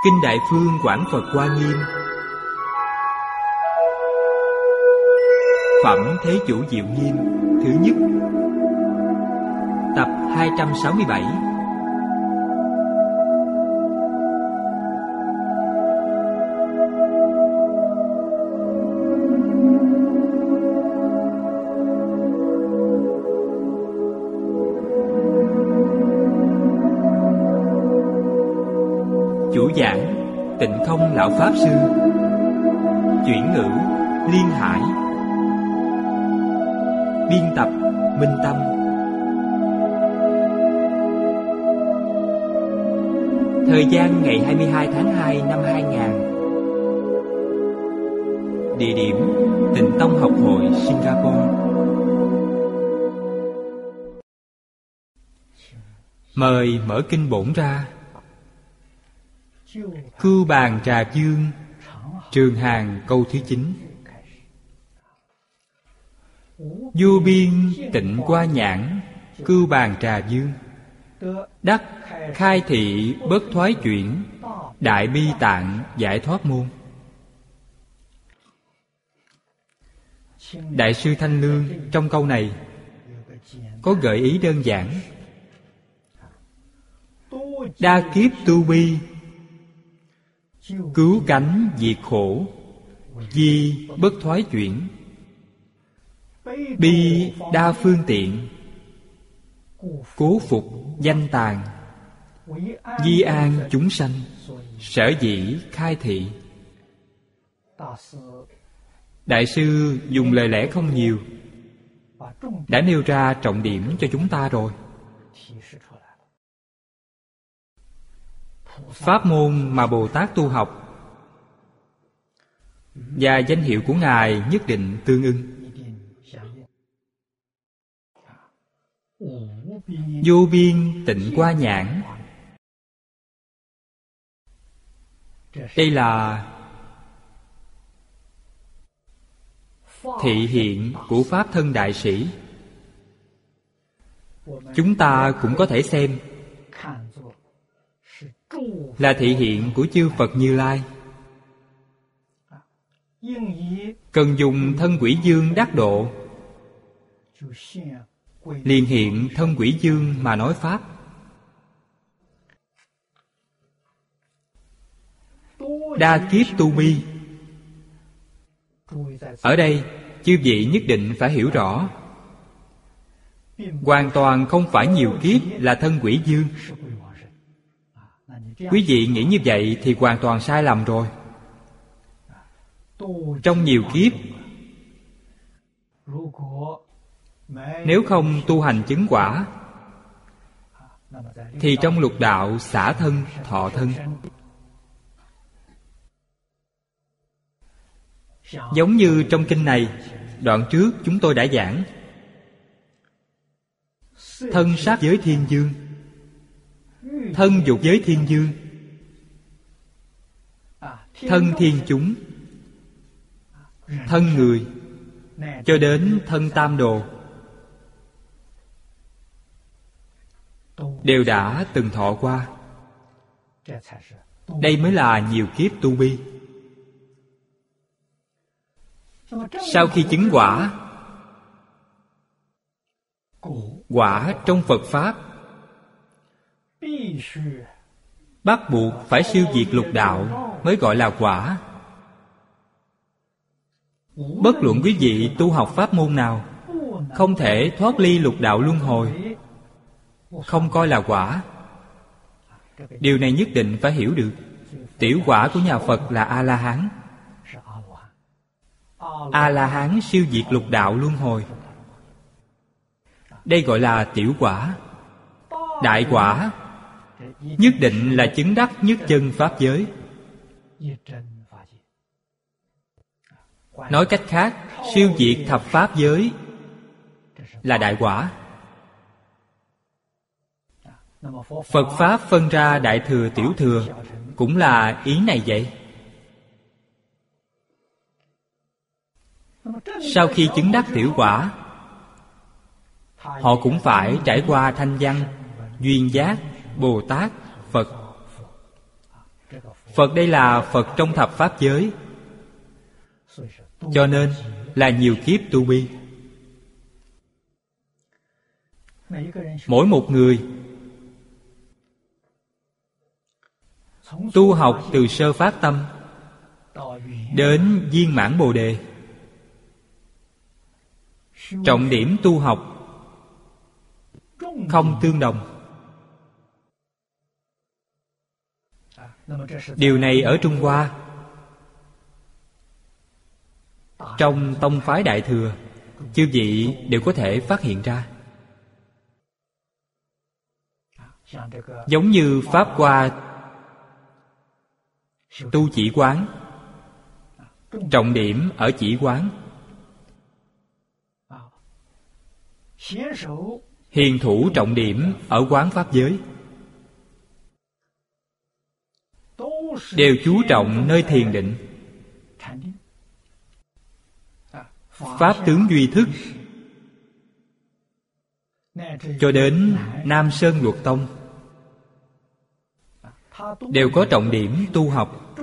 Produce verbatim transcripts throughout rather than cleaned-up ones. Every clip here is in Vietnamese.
Kinh Đại Phương Quảng Phật Hoa Nghiêm. Phẩm Thế Chủ Diệu Nghiêm thứ nhất. Tập hai trăm sáu mươi bảy. Chủ giảng Tịnh Không Lão Pháp Sư. Chuyển ngữ Liên Hải. Biên tập Minh Tâm. Thời gian ngày hai mươi hai tháng hai năm hai nghìn. Địa điểm Tịnh Tông Học Hội Singapore. Mời mở kinh bổn ra. Cưu Bàn Trà Dương, Trường Hàng câu thứ chín. Vô biên tịnh qua nhãn, Cưu Bàn Trà Dương, đắc khai thị bất thoái chuyển, đại bi tạng giải thoát môn. Đại sư Thanh Lương trong câu này có gợi ý đơn giản. Đa kiếp tu bi, cứu cánh diệt khổ, di bất thoái chuyển. Bi đa phương tiện, cố phục danh tàn, di an chúng sanh, sở dĩ khai thị. Đại sư dùng lời lẽ không nhiều, đã nêu ra trọng điểm cho chúng ta rồi. Pháp môn mà Bồ Tát tu học và danh hiệu của Ngài nhất định tương ưng. Vô biên tịnh qua nhãn, đây là thị hiện của Pháp thân đại sĩ. Chúng ta cũng có thể xem là thị hiện của chư Phật Như Lai. Cần dùng thân quỷ dương đắc độ, liền hiện thân quỷ dương mà nói Pháp. Đa kiếp tu bi, ở đây chư vị nhất định phải hiểu rõ, hoàn toàn không phải nhiều kiếp là thân quỷ dương. Quý vị nghĩ như vậy thì hoàn toàn sai lầm rồi. Trong nhiều kiếp, nếu không tu hành chứng quả, thì trong lục đạo xả thân, thọ thân. Giống như trong kinh này, đoạn trước chúng tôi đã giảng, thân sát giới thiên dương, thân dục giới thiên dương, thân thiên chúng, thân người, cho đến thân tam đồ, đều đã từng thọ qua. Đây mới là nhiều kiếp tu bi. Sau khi chứng quả, quả trong Phật Pháp bắt buộc phải siêu diệt lục đạo mới gọi là quả. Bất luận quý vị tu học pháp môn nào, không thể thoát ly lục đạo luân hồi, không coi là quả. Điều này nhất định phải hiểu được. Tiểu quả của nhà Phật là A-la-hán. A-la-hán siêu diệt lục đạo luân hồi, đây gọi là tiểu quả. Đại quả nhất định là chứng đắc nhất chân pháp giới. Nói cách khác, siêu diệt thập pháp giới là đại quả. Phật Pháp phân ra đại thừa tiểu thừa cũng là ý này vậy. Sau khi chứng đắc tiểu quả, họ cũng phải trải qua thanh văn, duyên giác, Bồ Tát, Phật. Phật đây là Phật trong thập Pháp giới, cho nên là nhiều kiếp tu bi. Mỗi một người tu học từ sơ phát tâm đến viên mãn Bồ Đề, trọng điểm tu học không tương đồng. Điều này ở Trung Hoa, trong tông phái Đại Thừa, chư vị đều có thể phát hiện ra. Giống như Pháp Hoa tu chỉ quán, trọng điểm ở chỉ quán. Hiền thủ trọng điểm ở quán Pháp giới, đều chú trọng nơi thiền định. Pháp tướng duy thức cho đến Nam Sơn Luật Tông đều có trọng điểm tu học.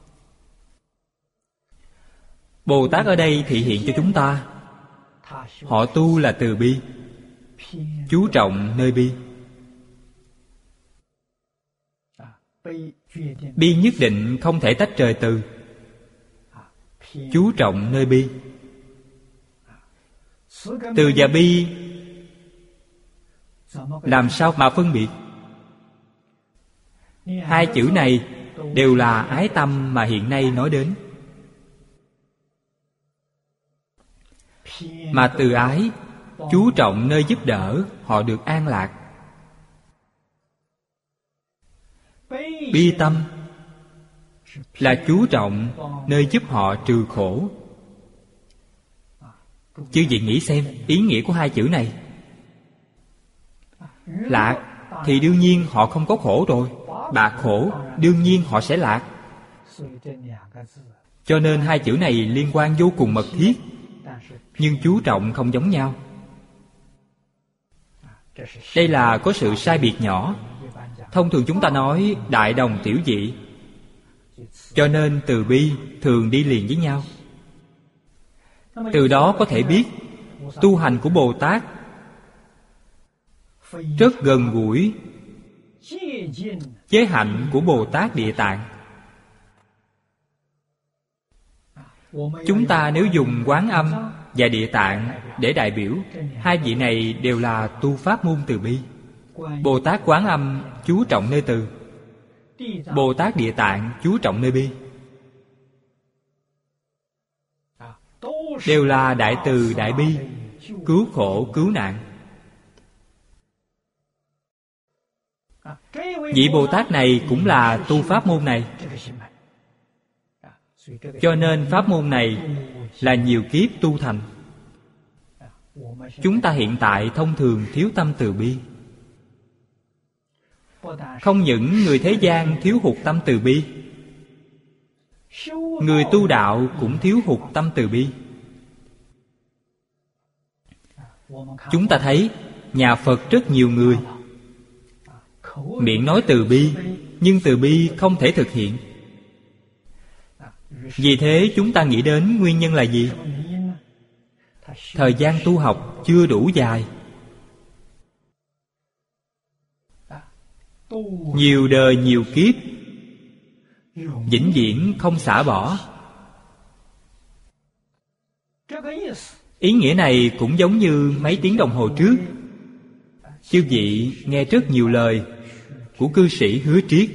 Bồ Tát ở đây thị hiện cho chúng ta, họ tu là từ bi, chú trọng nơi bi. Bi nhất định không thể tách rời từ, chú trọng nơi bi. Từ và bi làm sao mà phân biệt? Hai chữ này đều là ái tâm mà hiện nay nói đến. Mà từ ái chú trọng nơi giúp đỡ họ được an lạc. Bi tâm là chú trọng nơi giúp họ trừ khổ. Chư vị nghĩ xem ý nghĩa của hai chữ này. Lạc thì đương nhiên họ không có khổ rồi, bạc khổ đương nhiên họ sẽ lạc. Cho nên hai chữ này liên quan vô cùng mật thiết, nhưng chú trọng không giống nhau. Đây là có sự sai biệt nhỏ. Thông thường chúng ta nói đại đồng tiểu dị, cho nên từ bi thường đi liền với nhau. Từ đó có thể biết tu hành của Bồ Tát rất gần gũi với hạnh của Bồ Tát Địa Tạng. Chúng ta nếu dùng Quán Âm và Địa Tạng để đại biểu, hai vị này đều là tu pháp môn từ bi. Bồ Tát Quán Âm chú trọng nơi từ, Bồ Tát Địa Tạng chú trọng nơi bi. Đều là đại từ đại bi, cứu khổ cứu nạn. Vị Bồ Tát này cũng là tu pháp môn này, cho nên pháp môn này là nhiều kiếp tu thành. Chúng ta hiện tại thông thường thiếu tâm từ bi. Không những người thế gian thiếu hụt tâm từ bi, người tu đạo cũng thiếu hụt tâm từ bi. Chúng ta thấy nhà Phật rất nhiều người miệng nói từ bi, nhưng từ bi không thể thực hiện. Vì thế chúng ta nghĩ đến nguyên nhân là gì? Thời gian tu học chưa đủ dài, nhiều đời nhiều kiếp, vĩnh viễn không xả bỏ. Ý nghĩa này cũng giống như mấy tiếng đồng hồ trước, chư vị nghe rất nhiều lời của cư sĩ Hứa Triết.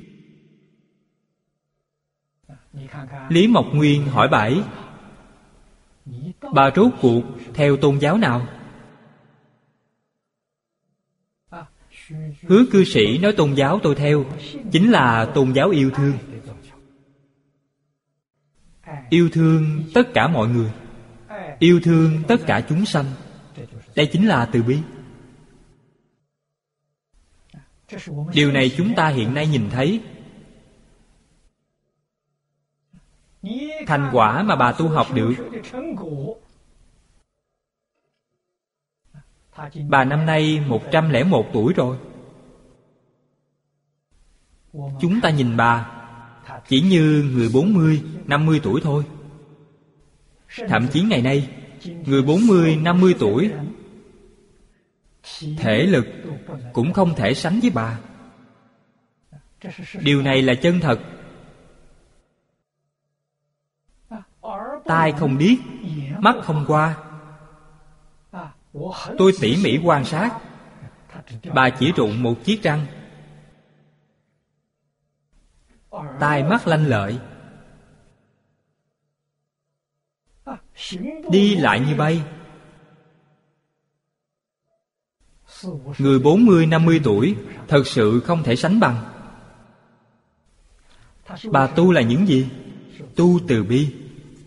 Lý Mộc Nguyên hỏi bà ấy, bà rốt cuộc theo tôn giáo nào? Hứa cư sĩ nói tôn giáo tôi theo chính là tôn giáo yêu thương. Yêu thương tất cả mọi người, yêu thương tất cả chúng sanh. Đây chính là từ bi. Điều này chúng ta hiện nay nhìn thấy. Thành quả mà bà tu học được, bà năm nay một trăm lẻ một tuổi rồi. Chúng ta nhìn bà, chỉ như người bốn mươi, năm mươi tuổi thôi. Thậm chí ngày nay, người bốn mươi, năm mươi tuổi thể lực cũng không thể sánh với bà. Điều này là chân thật. Tai không điếc, mắt không qua. Tôi tỉ mỉ quan sát, bà chỉ rụng một chiếc răng. Tai mắt lanh lợi, đi lại như bay. Người bốn mươi, năm mươi tuổi thật sự không thể sánh bằng. Bà tu là những gì? Tu từ bi.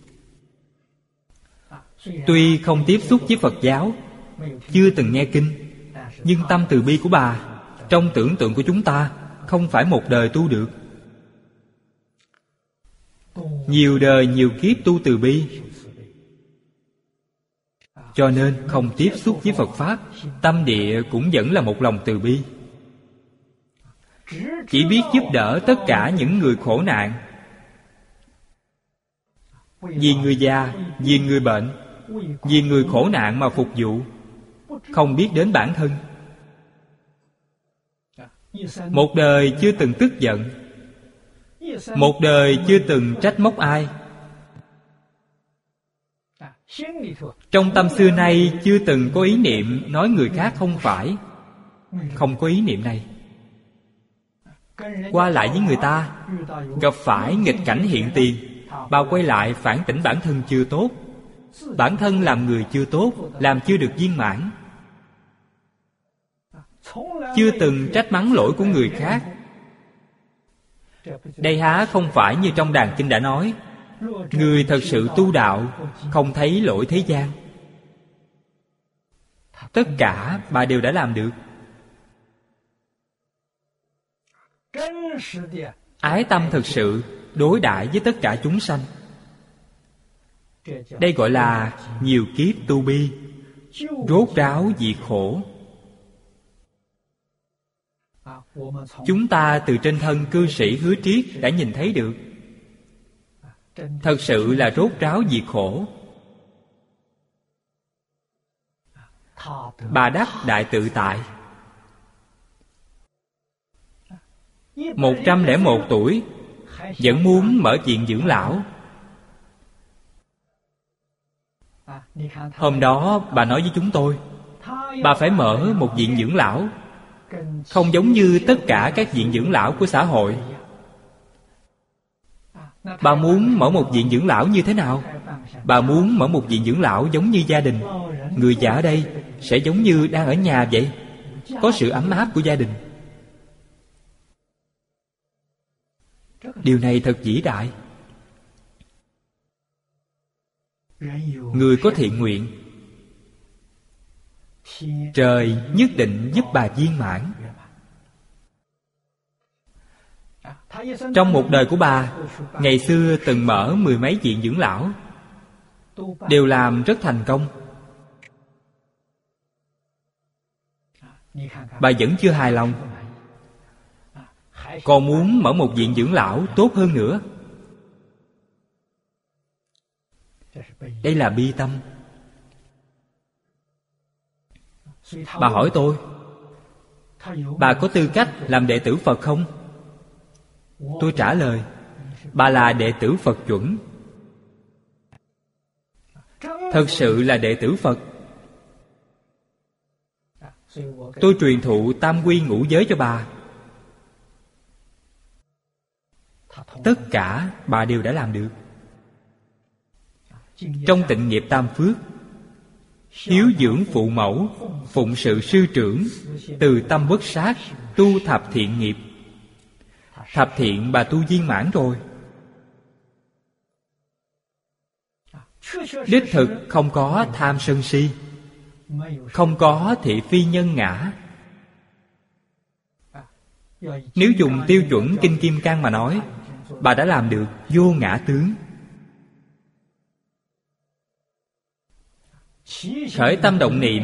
Tuy không tiếp xúc với Phật giáo, chưa từng nghe kinh, nhưng tâm từ bi của bà trong tưởng tượng của chúng ta không phải một đời tu được. Nhiều đời nhiều kiếp tu từ bi, cho nên không tiếp xúc với Phật Pháp, tâm địa cũng vẫn là một lòng từ bi. Chỉ biết giúp đỡ tất cả những người khổ nạn, vì người già, vì người bệnh, vì người khổ nạn mà phục vụ, không biết đến bản thân. Một đời chưa từng tức giận, một đời chưa từng trách móc ai. Trong tâm xưa nay chưa từng có ý niệm nói người khác không phải. Không có ý niệm này. Qua lại với người ta, gặp phải nghịch cảnh hiện tiền, bà quay lại phản tỉnh bản thân chưa tốt. Bản thân làm người chưa tốt, làm chưa được viên mãn, chưa từng trách mắng lỗi của người khác. Đây há không phải như trong đàn kinh đã nói, người thật sự tu đạo không thấy lỗi thế gian. Tất cả bà đều đã làm được. Ái tâm thật sự đối đãi với tất cả chúng sanh. Đây gọi là nhiều kiếp tu bi, rốt ráo diệt khổ. Chúng ta từ trên thân cư sĩ Hứa Triết đã nhìn thấy được. Thật sự là rốt ráo diệt khổ. Bà đắc đại tự tại. Một trăm lẻ một tuổi vẫn muốn mở viện dưỡng lão. Hôm đó bà nói với chúng tôi, bà phải mở một viện dưỡng lão, không giống như tất cả các viện dưỡng lão của xã hội. Bà muốn mở một viện dưỡng lão như thế nào? Bà muốn mở một viện dưỡng lão giống như gia đình. Người già ở đây sẽ giống như đang ở nhà vậy, có sự ấm áp của gia đình. Điều này thật vĩ đại. Người có thiện nguyện, trời nhất định giúp bà viên mãn. Trong một đời của bà, ngày xưa từng mở mười mấy viện dưỡng lão, đều làm rất thành công. Bà vẫn chưa hài lòng, còn muốn mở một viện dưỡng lão tốt hơn nữa. Đây là bi tâm. Bà hỏi tôi, bà có tư cách làm đệ tử Phật không? Tôi trả lời, bà là đệ tử Phật chuẩn. Thật sự là đệ tử Phật. Tôi truyền thụ tam quy ngũ giới cho bà. Tất cả bà đều đã làm được. Trong tịnh nghiệp tam phước, hiếu dưỡng phụ mẫu, phụng sự sư trưởng, từ tâm bất sát, tu thập thiện nghiệp. Thập thiện bà tu viên mãn rồi. Đích thực không có tham sân si, không có thị phi nhân ngã. Nếu dùng tiêu chuẩn Kinh Kim Cang mà nói, bà đã làm được vô ngã tướng. Khởi tâm động niệm,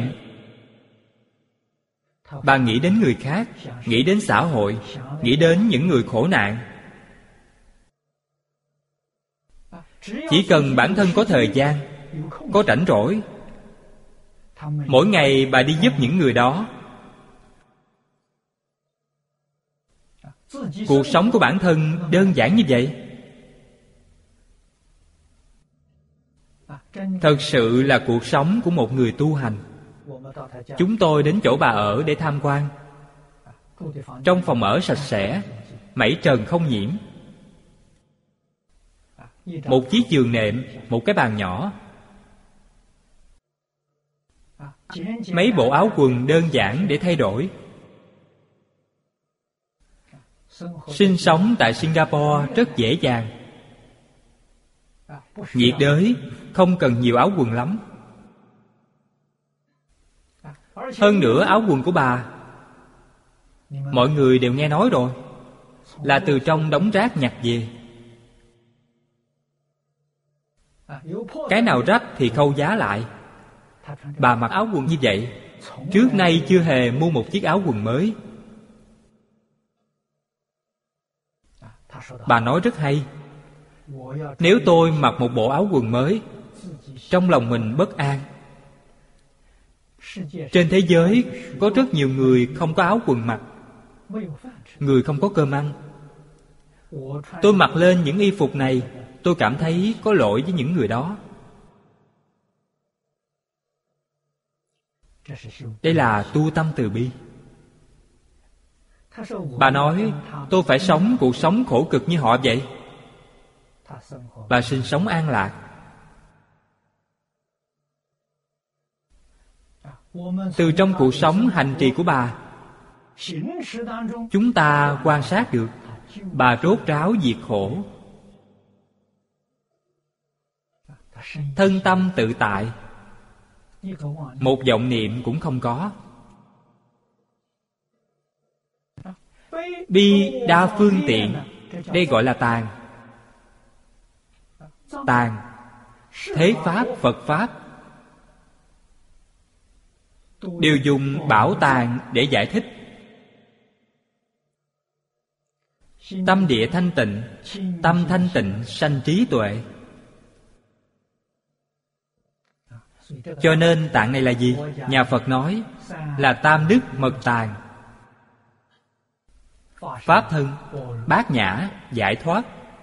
bà nghĩ đến người khác, nghĩ đến xã hội, nghĩ đến những người khổ nạn, Chỉ cần bản thân có thời gian, có rảnh rỗi, mỗi ngày bà đi giúp những người đó. Cuộc sống của bản thân đơn giản như vậy. Thật sự là cuộc sống của một người tu hành. Chúng tôi đến chỗ bà ở để tham quan. Trong phòng ở sạch sẽ, mảy trần không nhiễm. Một chiếc giường nệm, một cái bàn nhỏ, mấy bộ áo quần đơn giản để thay đổi. Sinh sống tại Singapore rất dễ dàng. Nhiệt đới, không cần nhiều áo quần lắm. Hơn nữa áo quần của bà, mọi người đều nghe nói rồi, là từ trong đống rác nhặt về. Cái nào rách thì khâu giá lại. Bà mặc áo quần như vậy, trước nay chưa hề mua một chiếc áo quần mới. Bà nói rất hay. Nếu tôi mặc một bộ áo quần mới, trong lòng mình bất an. Trên thế giới có rất nhiều người không có áo quần mặc, người không có cơm ăn. Tôi mặc lên những y phục này, tôi cảm thấy có lỗi với những người đó. Đây là tu tâm từ bi. Bà nói tôi phải sống cuộc sống khổ cực như họ vậy. Bà sinh sống an lạc. Từ trong cuộc sống hành trì của bà, chúng ta quan sát được bà rốt ráo diệt khổ, thân tâm tự tại, một vọng niệm cũng không có. Bi đa phương tiện, đây gọi là tàn. Tàn, thế pháp, Phật pháp đều dùng bảo tàng để giải thích. Tâm địa thanh tịnh, tâm thanh tịnh sanh trí tuệ. Cho nên tạng này là gì? Nhà Phật nói là tam đức mật tàng. Pháp thân, bát nhã, giải thoát.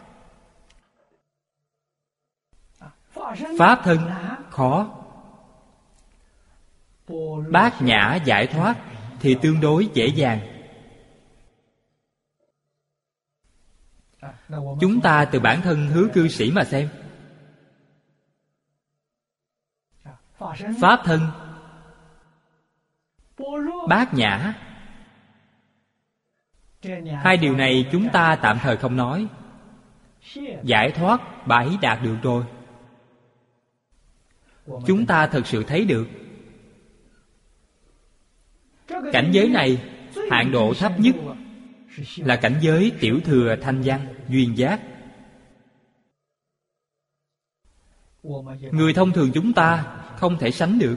Pháp thân khó, bát nhã giải thoát thì tương đối dễ dàng. Chúng ta từ bản thân hứa cư sĩ mà xem. Pháp thân, bát nhã, hai điều này chúng ta tạm thời không nói. Giải thoát bà ấy đạt được rồi. Chúng ta thật sự thấy được cảnh giới này, hạn độ thấp nhất là cảnh giới tiểu thừa thanh văn duyên giác. Người thông thường chúng ta không thể sánh được.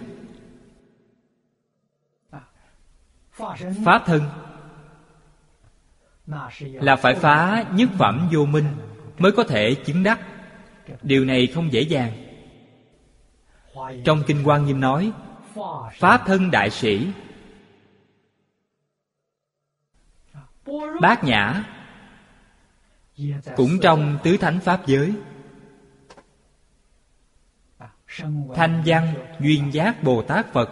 Pháp thân là phải phá nhất phẩm vô minh mới có thể chứng đắc. Điều này không dễ dàng. Trong Kinh Quan Nghiêm nói Pháp thân đại sĩ, bát nhã cũng trong tứ thánh pháp giới. Thanh văn duyên giác Bồ Tát Phật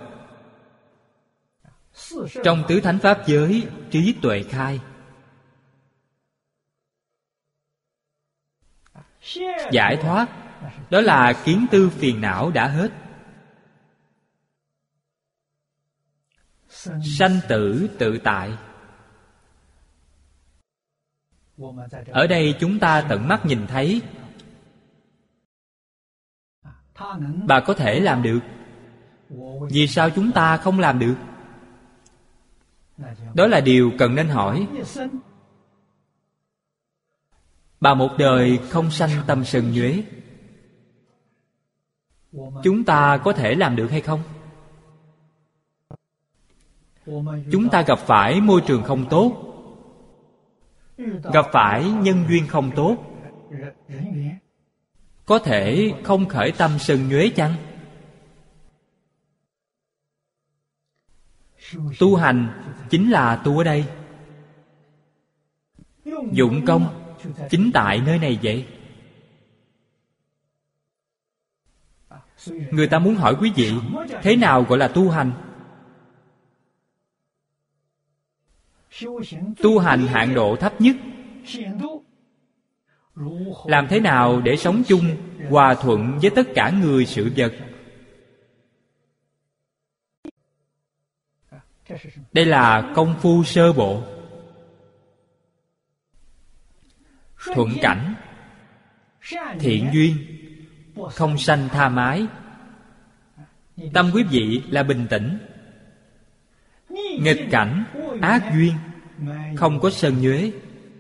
trong tứ thánh pháp giới trí tuệ khai. Giải thoát đó là kiến tư phiền não đã hết. Sanh tử tự tại. Ở đây chúng ta tận mắt nhìn thấy bà có thể làm được. Vì sao chúng ta không làm được? Đó là điều cần nên hỏi. Bà một đời không sanh tâm sân nhuế, chúng ta có thể làm được hay không? Chúng ta gặp phải môi trường không tốt, gặp phải nhân duyên không tốt, có thể không khởi tâm sân nhuế chăng? Tu hành chính là tu ở đây. Dụng công chính tại nơi này vậy. Người ta muốn hỏi quý vị, thế nào gọi là tu hành? Tu hành hạng độ thấp nhất, làm thế nào để sống chung, hòa thuận với tất cả người sự vật. Đây là công phu sơ bộ. Thuận cảnh, thiện duyên, không sanh tham ái. Tâm quý vị là bình tĩnh. Nghịch cảnh, ác duyên, không có sân nhuế.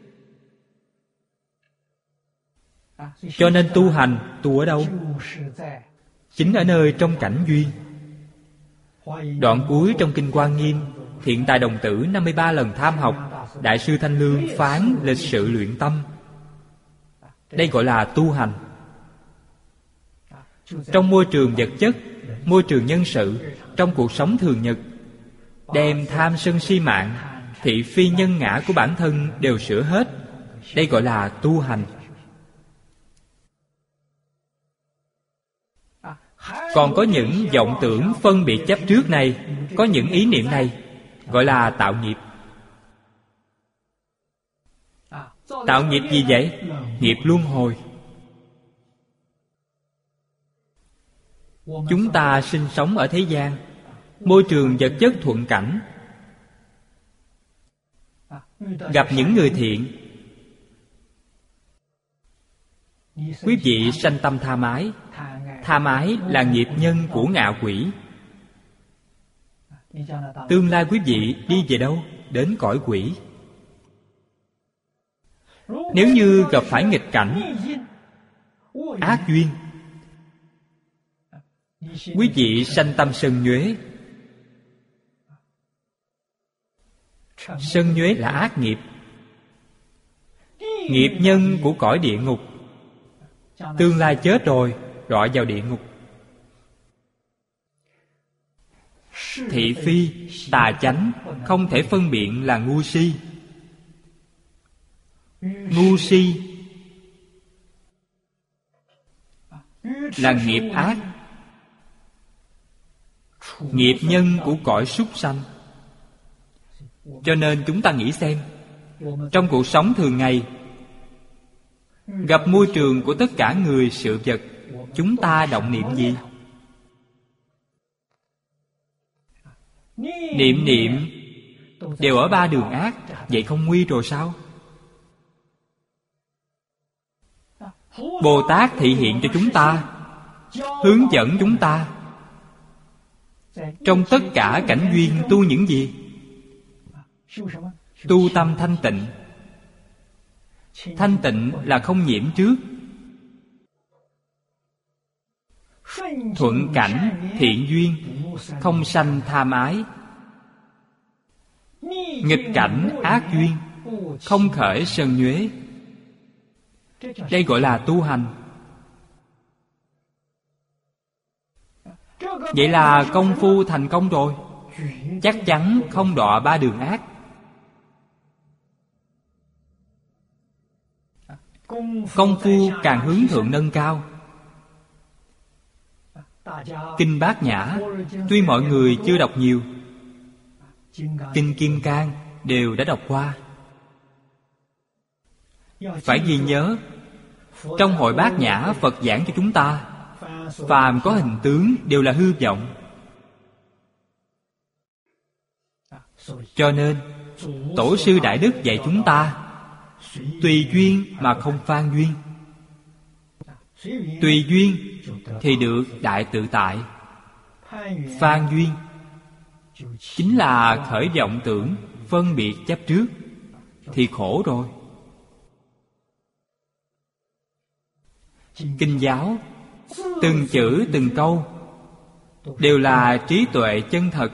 Cho nên tu hành, tu ở đâu? Chính ở nơi trong cảnh duyên. Đoạn cuối trong Kinh Hoa Nghiêm, Thiện Tài Đồng Tử năm mươi ba lần tham học, Đại sư Thanh Lương phán lịch sự luyện tâm. Đây gọi là tu hành. Trong môi trường vật chất, môi trường nhân sự, trong cuộc sống thường nhật, đem tham sân si mạng, thị phi nhân ngã của bản thân đều sửa hết. Đây gọi là tu hành. Còn có những vọng tưởng phân biệt chấp trước này, có những ý niệm này, gọi là tạo nghiệp. Tạo nghiệp gì vậy? Nghiệp luân hồi. Chúng ta sinh sống ở thế gian, môi trường vật chất thuận cảnh, gặp những người thiện, quý vị sanh tâm tham ái. Tham ái là nghiệp nhân của ngạ quỷ. Tương lai quý vị đi về đâu? Đến cõi quỷ. Nếu như gặp phải nghịch cảnh, ác duyên, quý vị sanh tâm sân nhuế. Sân nhuế là ác nghiệp, nghiệp nhân của cõi địa ngục. Tương lai chết rồi, đọa vào địa ngục. Thị phi, tà chánh, không thể phân biện là ngu si. Ngu si là nghiệp ác, nghiệp nhân của cõi súc sanh. Cho nên chúng ta nghĩ xem, trong cuộc sống thường ngày, gặp môi trường của tất cả người sự vật, chúng ta động niệm gì? Niệm niệm đều ở ba đường ác, vậy không nguy rồi sao? Bồ Tát thị hiện cho chúng ta, hướng dẫn chúng ta trong tất cả cảnh duyên tu những gì? Tu tâm thanh tịnh. Thanh tịnh là không nhiễm trước. Thuận cảnh, thiện duyên, không sanh tham ái. Nghịch cảnh, ác duyên, không khởi sân nhuế. Đây gọi là tu hành. Vậy là công phu thành công rồi, chắc chắn không đọa ba đường ác. Công phu càng hướng thượng nâng cao. Kinh Bát Nhã tuy mọi người chưa đọc nhiều, Kinh Kim Cang đều đã đọc qua. Phải ghi nhớ, trong hội Bát Nhã Phật giảng cho chúng ta, phàm có hình tướng đều là hư vọng. Cho nên Tổ sư Đại Đức dạy chúng ta tùy duyên mà không phan duyên. Tùy duyên thì được đại tự tại. Phan duyên chính là khởi vọng tưởng, phân biệt chấp trước, thì khổ rồi. Kinh giáo từng chữ từng câu đều là trí tuệ chân thật.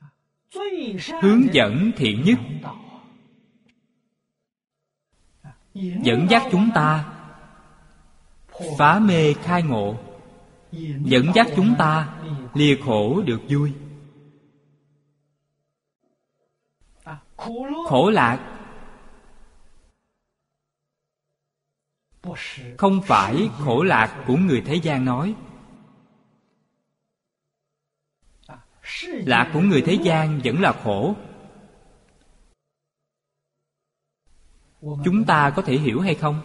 Hướng dẫn thiện nhất. dẫn dắt chúng ta phá mê khai ngộ, dẫn dắt chúng ta lìa khổ được vui. Khổ lạc không phải khổ lạc của người thế gian nói. Lạc của người thế gian vẫn là khổ. Chúng ta có thể hiểu hay không?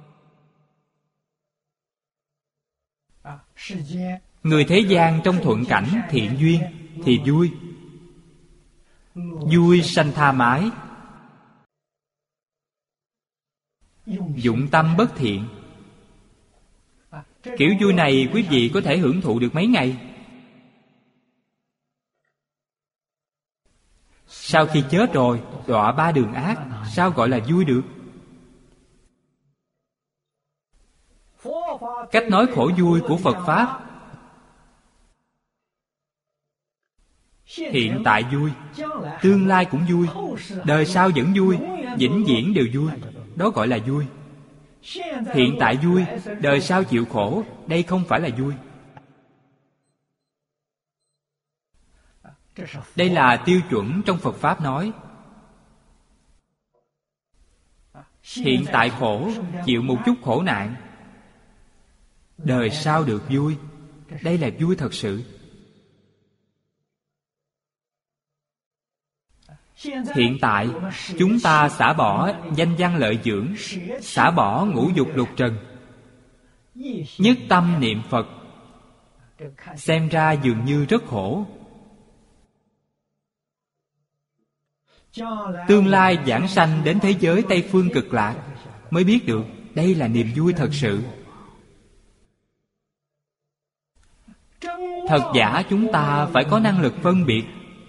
Người thế gian trong thuận cảnh thiện duyên thì vui, vui sanh tha mái. Dụng tâm bất thiện, kiểu vui này quý vị có thể hưởng thụ được mấy ngày. Sau khi chết rồi, đọa ba đường ác, sao gọi là vui được? Cách nói khổ vui của Phật Pháp: hiện tại vui, tương lai cũng vui, đời sau vẫn vui, vĩnh viễn đều vui. Đó gọi là vui. Hiện tại vui, đời sau chịu khổ, đây không phải là vui. Đây là tiêu chuẩn trong Phật Pháp nói. Hiện tại khổ, chịu một chút khổ nạn, đời sau được vui, đây là vui thật sự. Hiện tại chúng ta xả bỏ danh văn lợi dưỡng, xả bỏ ngũ dục lục trần, nhất tâm niệm Phật, xem ra dường như rất khổ. Tương lai giảng sanh đến thế giới Tây Phương Cực Lạc mới biết được đây là niềm vui thật sự. Thật giả chúng ta phải có năng lực phân biệt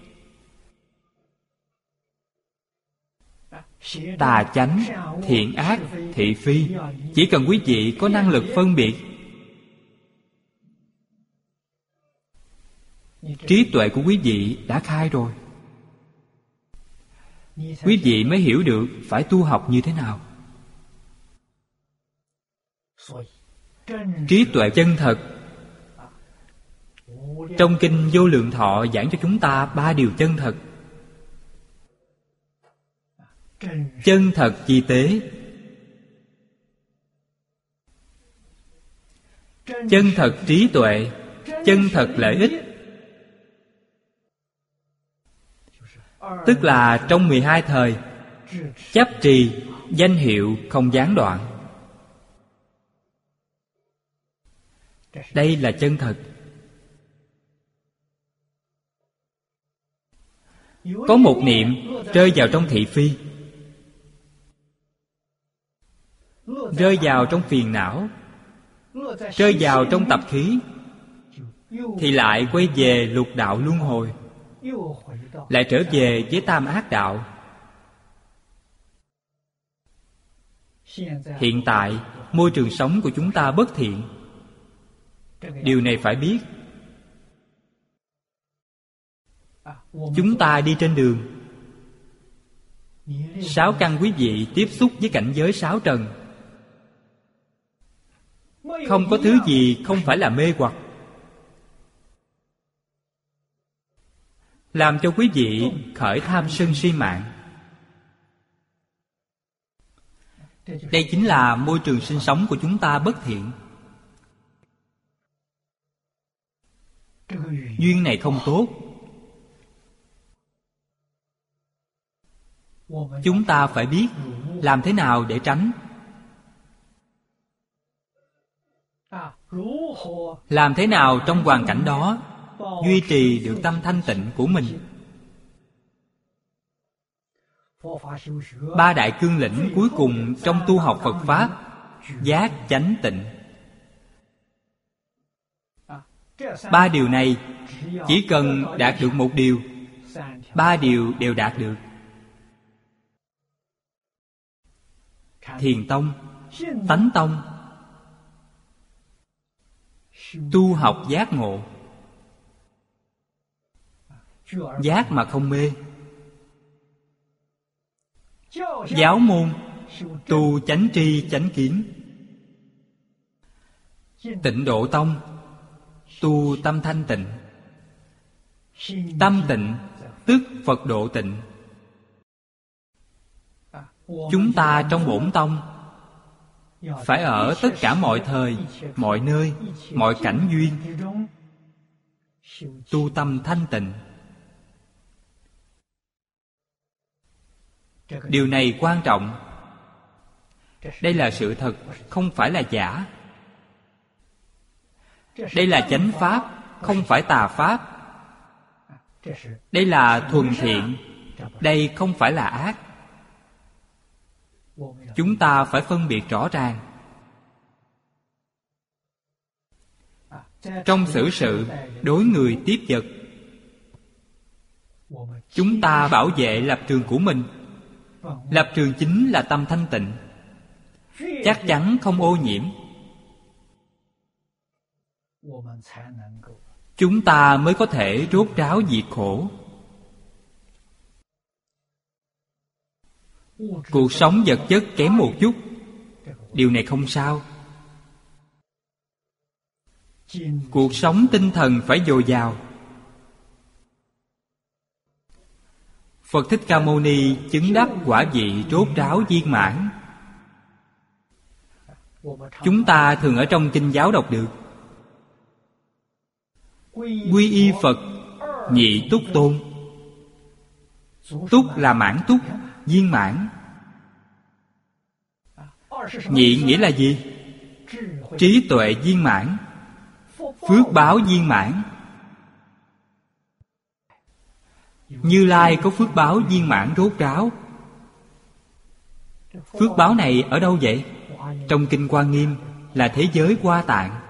tà chánh, thiện ác, thị phi. Chỉ cần quý vị có năng lực phân biệt, trí tuệ của quý vị đã khai rồi. Quý vị mới hiểu được phải tu học như thế nào. Trí tuệ chân thật. Trong kinh Vô Lượng Thọ giảng cho chúng ta ba điều chân thật. Chân thật chi tế, chân thật trí tuệ, chân thật lợi ích. Tức là trong mười hai thời, chấp trì danh hiệu không gián đoạn. Đây là chân thật. Có một niệm rơi vào trong thị phi, rơi vào trong phiền não, rơi vào trong tập khí, thì lại quay về lục đạo luân hồi, lại trở về với tam ác đạo. Hiện tại môi trường sống của chúng ta bất thiện, điều này phải biết. Chúng ta đi trên đường, sáu căn quý vị tiếp xúc với cảnh giới sáu trần, không có thứ gì không phải là mê hoặc, làm cho quý vị khởi tham sân si mạng. Đây chính là môi trường sinh sống của chúng ta bất thiện. Duyên này không tốt. Chúng ta phải biết làm thế nào để tránh. Làm thế nào trong hoàn cảnh đó duy trì được tâm thanh tịnh của mình. Ba đại cương lĩnh cuối cùng trong tu học Phật Pháp: giác, chánh, tịnh. Ba điều này chỉ cần đạt được một điều, ba điều đều đạt được. Thiền tông, tánh tông, tu học giác ngộ. Giác mà không mê. Giáo môn tu chánh tri chánh kiến. Tịnh Độ Tông tu tâm thanh tịnh. Tâm tịnh tức Phật độ tịnh. Chúng ta trong bổn tông phải ở tất cả mọi thời, mọi nơi, mọi cảnh duyên tu tâm thanh tịnh. Điều này quan trọng. Đây là sự thật, không phải là giả. Đây là chánh pháp, không phải tà pháp. Đây là thuần thiện, đây không phải là ác. Chúng ta phải phân biệt rõ ràng. Trong xử sự, đối người tiếp vật, chúng ta bảo vệ lập trường của mình. Lập trường chính là tâm thanh tịnh, chắc chắn không ô nhiễm. Chúng ta mới có thể rốt ráo diệt khổ. Cuộc sống vật chất kém một chút, điều này không sao. Cuộc sống tinh thần phải dồi dào. Phật Thích Ca Mâu Ni chứng đắc quả vị rốt ráo viên mãn. Chúng ta thường ở trong kinh giáo đọc được: quy y Phật, nhị túc tôn. Túc là mãn túc, viên mãn. Nhị nghĩa là gì? Trí tuệ viên mãn, phước báo viên mãn. Như Lai có phước báo viên mãn rốt ráo. Phước báo này ở đâu vậy? Trong kinh Hoa Nghiêm là thế giới Hoa Tạng.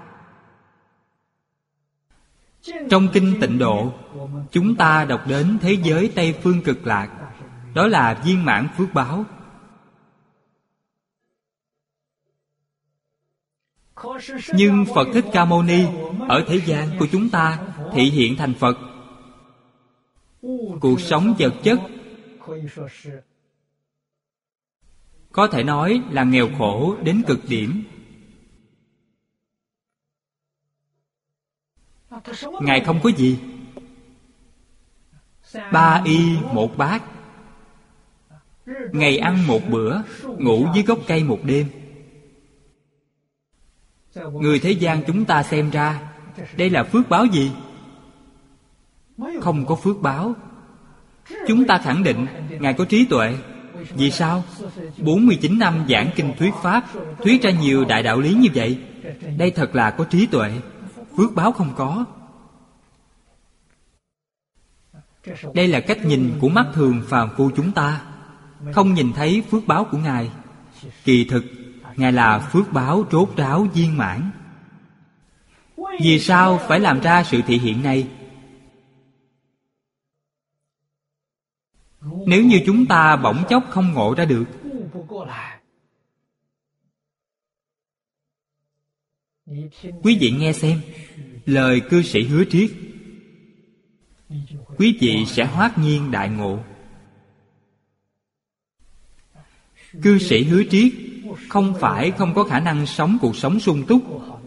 Trong kinh Tịnh Độ, chúng ta đọc đến thế giới Tây Phương Cực Lạc, đó là viên mãn phước báo. Nhưng Phật Thích Ca Mâu Ni ở thế gian của chúng ta thị hiện thành Phật. Cuộc sống vật chất có thể nói là nghèo khổ đến cực điểm. Ngài không có gì. Ba y một bát, ngày ăn một bữa, ngủ dưới gốc cây một đêm. Người thế gian chúng ta xem ra, đây là phước báo gì? Không có phước báo. Chúng ta khẳng định Ngài có trí tuệ. Vì sao? bốn mươi chín năm giảng kinh thuyết Pháp, thuyết ra nhiều đại đạo lý như vậy. Đây thật là có trí tuệ. Phước báo không có. Đây là cách nhìn của mắt thường phàm phu chúng ta, không nhìn thấy phước báo của Ngài. Kỳ thực Ngài là phước báo rốt ráo viên mãn. Vì sao phải làm ra sự thị hiện này? Nếu như chúng ta bỗng chốc không ngộ ra được, quý vị nghe xem lời cư sĩ Hứa Triết, quý vị sẽ hoát nhiên đại ngộ. Cư sĩ Hứa Triết không phải không có khả năng sống cuộc sống sung túc,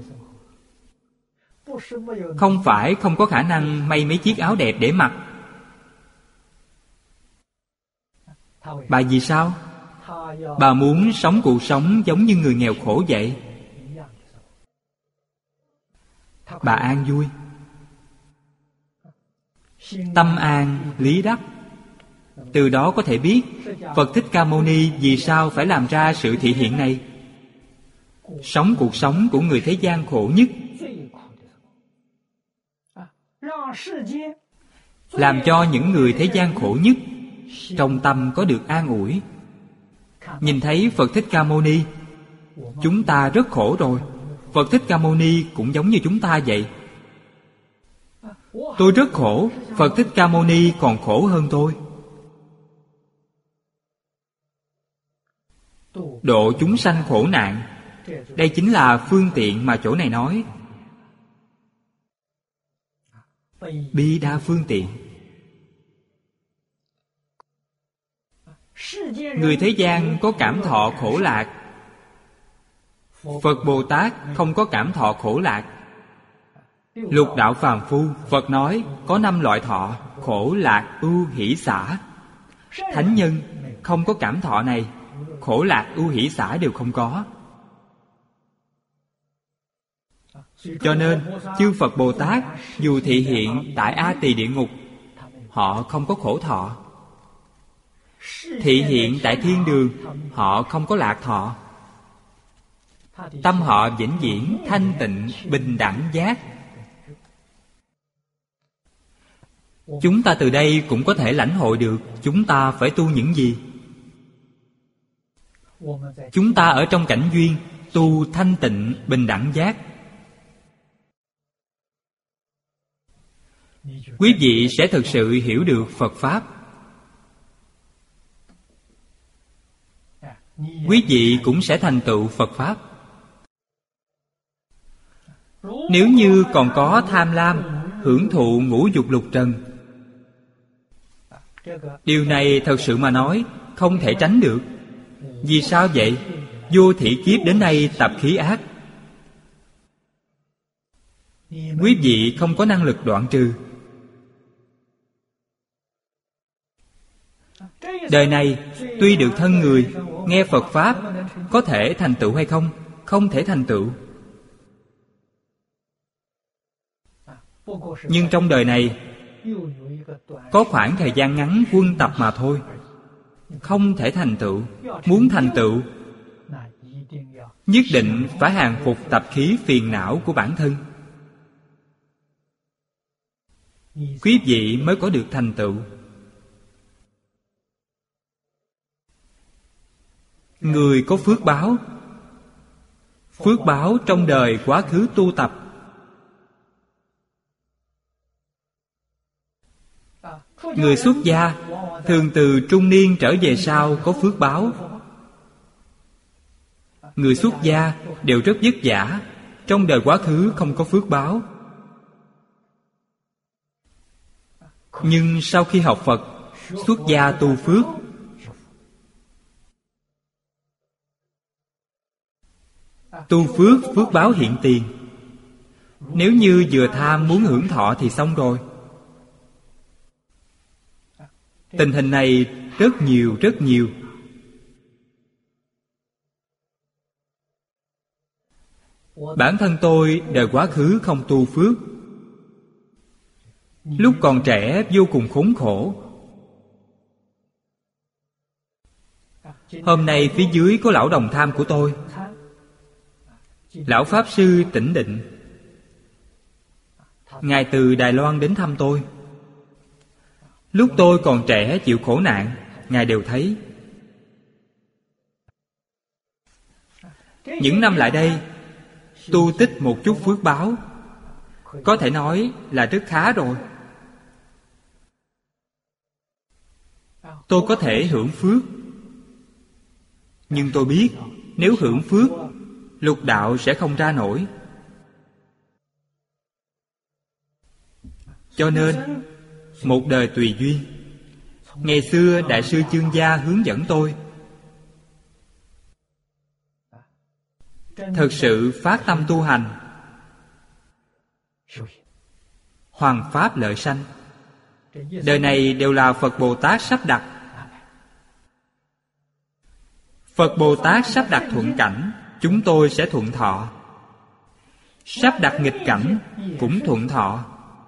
không phải không có khả năng may mấy chiếc áo đẹp để mặc. Bà vì sao? Bà muốn sống cuộc sống giống như người nghèo khổ vậy. Bà an vui, tâm an lý đắc. Từ đó có thể biết Phật Thích Ca Mâu Ni vì sao phải làm ra sự thị hiện này. Sống cuộc sống của người thế gian khổ nhất, làm cho những người thế gian khổ nhất trong tâm có được an ủi. Nhìn thấy Phật Thích Ca Mâu Ni, chúng ta rất khổ rồi. Phật Thích Ca Mâu Ni cũng giống như chúng ta vậy. Tôi rất khổ, Phật Thích Ca Mâu Ni còn khổ hơn tôi. Độ chúng sanh khổ nạn, đây chính là phương tiện mà chỗ này nói. Bi đa phương tiện. Người thế gian có cảm thọ khổ lạc, Phật Bồ Tát không có cảm thọ khổ lạc. Lục đạo phàm phu, Phật nói có năm loại thọ: khổ, lạc, ưu, hỷ, xả. Thánh nhân không có cảm thọ này, khổ, lạc, ưu, hỷ, xả đều không có. Cho nên chư Phật Bồ Tát dù thị hiện tại A Tỳ địa ngục, họ không có khổ thọ. Thị hiện tại thiên đường, họ không có lạc thọ. Tâm họ vĩnh viễn thanh tịnh bình đẳng giác. Chúng ta từ đây cũng có thể lãnh hội được chúng ta phải tu những gì. Chúng ta ở trong cảnh duyên tu thanh tịnh bình đẳng giác. Quý vị sẽ thực sự hiểu được Phật Pháp. Quý vị cũng sẽ thành tựu Phật Pháp. Nếu như còn có tham lam, hưởng thụ ngũ dục lục trần, điều này thật sự mà nói không thể tránh được. Vì sao vậy? Vô thị kiếp đến nay tập khí ác. Quý vị không có năng lực đoạn trừ. Đời này tuy được thân người, nghe Phật Pháp, có thể thành tựu hay không? Không thể thành tựu. Nhưng trong đời này có khoảng thời gian ngắn quân tập mà thôi, không thể thành tựu. Muốn thành tựu, nhất định phải hàng phục tập khí phiền não của bản thân. Quý vị mới có được thành tựu. Người có phước báo, phước báo trong đời quá khứ tu tập, người xuất gia thường từ trung niên trở về sau có phước báo. Người xuất gia đều rất vất vả, trong đời quá khứ không có phước báo. Nhưng sau khi học Phật, xuất gia tu phước. Tu phước, phước báo hiện tiền. Nếu như vừa tham muốn hưởng thọ thì xong rồi. Tình hình này rất nhiều, rất nhiều. Bản thân tôi đời quá khứ không tu phước. Lúc còn trẻ vô cùng khốn khổ. Hôm nay phía dưới có lão đồng tham của tôi, Lão Pháp Sư Tĩnh Định. Ngài từ Đài Loan đến thăm tôi. Lúc tôi còn trẻ chịu khổ nạn, Ngài đều thấy. Những năm lại đây, tu tích một chút phước báo, có thể nói là rất khá rồi. Tôi có thể hưởng phước. Nhưng tôi biết, nếu hưởng phước, lục đạo sẽ không ra nổi. Cho nên, một đời tùy duyên. Ngày xưa Đại sư Chương Gia hướng dẫn tôi, thật sự phát tâm tu hành, hoằng pháp lợi sanh. Đời này đều là Phật Bồ Tát sắp đặt. Phật Bồ Tát sắp đặt thuận cảnh, chúng tôi sẽ thuận thọ. Sắp đặt nghịch cảnh, cũng thuận thọ.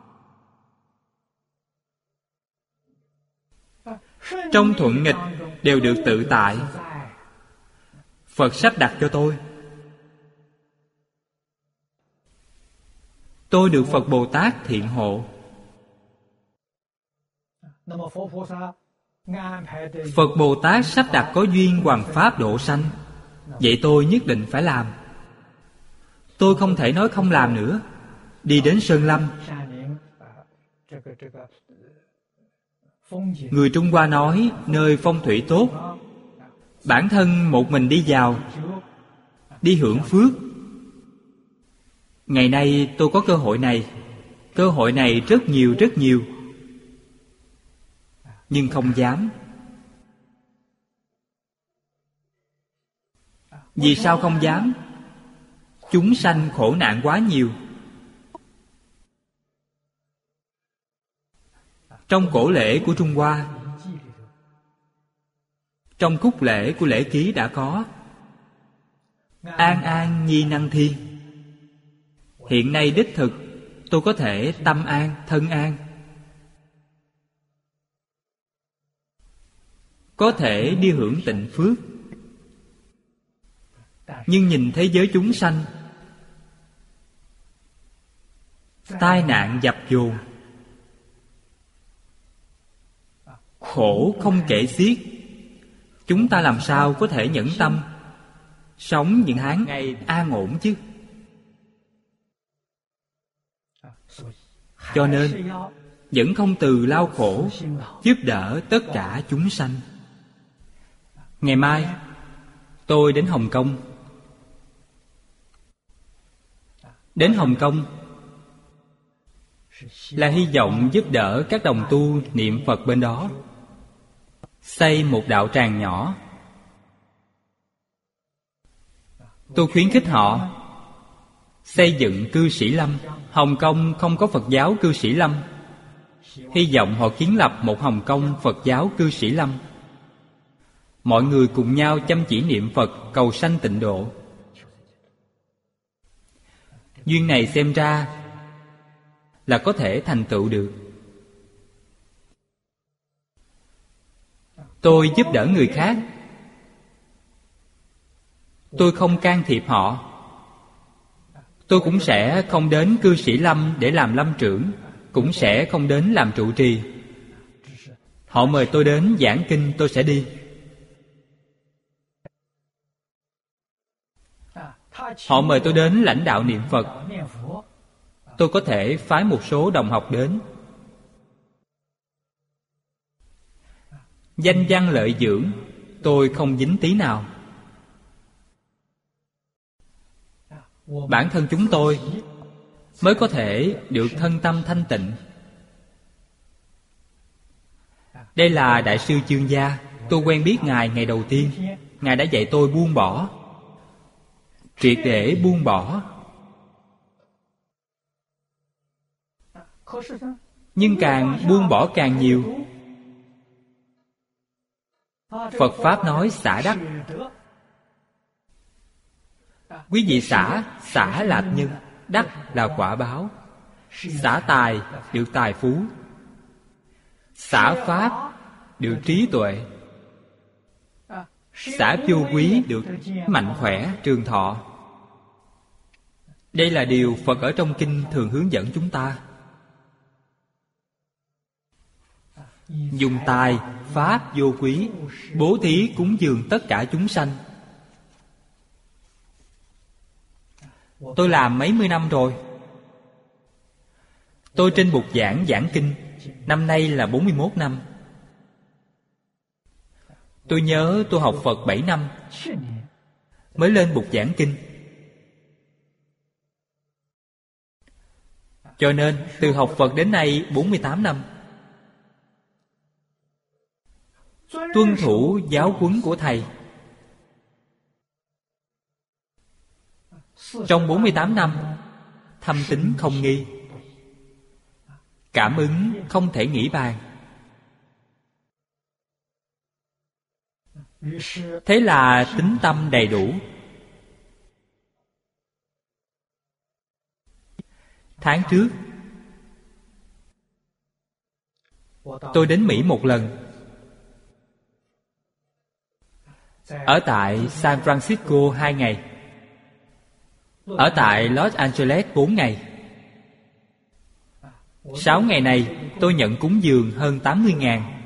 Trong thuận nghịch đều được tự tại. Phật sắp đặt cho tôi. Tôi được Phật Bồ Tát thiện hộ. Phật Bồ Tát sắp đặt có duyên hoằng pháp độ sanh, vậy tôi nhất định phải làm. Tôi không thể nói không làm nữa. Đi đến Sơn Lâm, người Trung Hoa nói nơi phong thủy tốt, bản thân một mình đi vào, đi hưởng phước. Ngày nay tôi có cơ hội này. Cơ hội này rất nhiều rất nhiều, nhưng không dám. Vì sao không dám? Chúng sanh khổ nạn quá nhiều. Trong cổ lễ của Trung Hoa, trong cúc lễ của lễ ký đã có An an nhi năng thiên. Hiện nay đích thực tôi có thể tâm an, thân an, có thể đi hưởng tịnh phước. Nhưng nhìn thế giới chúng sanh tai nạn dập dồn, khổ không kể xiết, chúng ta làm sao có thể nhẫn tâm sống những tháng ngày an ổn chứ? Cho nên vẫn không từ lao khổ, giúp đỡ tất cả chúng sanh. Ngày mai tôi đến Hồng Kông. Đến Hồng Kông là hy vọng giúp đỡ các đồng tu niệm Phật bên đó xây một đạo tràng nhỏ. Tôi khuyến khích họ xây dựng cư sĩ lâm. Hồng Kông không có Phật giáo cư sĩ lâm. Hy vọng họ kiến lập một Hồng Kông Phật giáo cư sĩ lâm. Mọi người cùng nhau chăm chỉ niệm Phật, cầu sanh tịnh độ. Duyên này xem ra là có thể thành tựu được. Tôi giúp đỡ người khác, tôi không can thiệp họ. Tôi cũng sẽ không đến cư sĩ lâm để làm lâm trưởng, cũng sẽ không đến làm trụ trì. Họ mời tôi đến giảng kinh, tôi sẽ đi. Họ mời tôi đến lãnh đạo niệm Phật, tôi có thể phái một số đồng học đến. Danh văn lợi dưỡng tôi không dính tí nào. Bản thân chúng tôi mới có thể được thân tâm thanh tịnh. Đây là Đại sư Chương Gia. Tôi quen biết Ngài ngày đầu tiên. Ngài đã dạy tôi buông bỏ, triệt để buông bỏ. Nhưng càng buông bỏ càng nhiều. Phật Pháp nói xả đắc. Quý vị xả, xả là nhân, đắc là quả báo. Xả tài được tài phú, xả pháp được trí tuệ, xả vô quý được mạnh khỏe, trường thọ. Đây là điều Phật ở trong kinh thường hướng dẫn chúng ta. Dùng tài, pháp vô quý, bố thí cúng dường tất cả chúng sanh. Tôi làm mấy mươi năm rồi. Tôi trên bục giảng giảng kinh, năm nay là bốn mươi mốt năm. Tôi nhớ tôi học Phật bảy năm mới lên bục giảng kinh. Cho nên từ học Phật đến nay bốn mươi tám năm. Tuân thủ giáo huấn của Thầy. Trong bốn mươi tám năm, thâm tín không nghi, cảm ứng không thể nghĩ bàn. Thế là tín tâm đầy đủ. Tháng trước tôi đến Mỹ một lần. Ở tại San Francisco hai ngày, ở tại Los Angeles bốn ngày. Sáu ngày này tôi nhận cúng dường hơn tám mươi ngàn.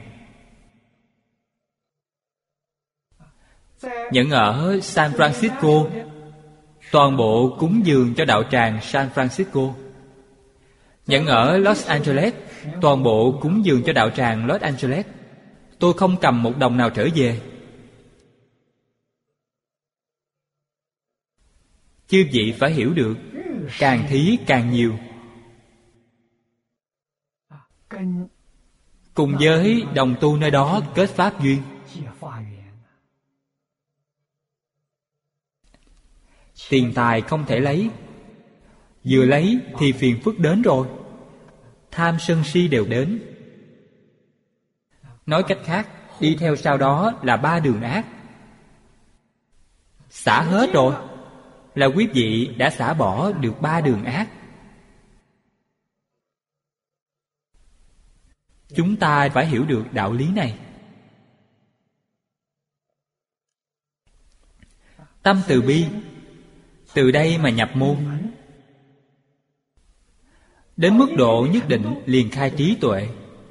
Nhận ở San Francisco, toàn bộ cúng dường cho đạo tràng San Francisco. Nhận ở Los Angeles, toàn bộ cúng dường cho đạo tràng Los Angeles. Tôi không cầm một đồng nào trở về. Chư vị phải hiểu được, càng thí càng nhiều. Cùng với đồng tu nơi đó kết pháp duyên. Tiền tài không thể lấy, vừa lấy thì phiền phức đến rồi. Tham sân si đều đến. Nói cách khác, đi theo sau đó là ba đường ác. Xả hết rồi là quý vị đã xả bỏ được ba đường ác. Chúng ta phải hiểu được đạo lý này. Tâm từ bi, từ đây mà nhập môn. Đến mức độ nhất định liền khai trí tuệ.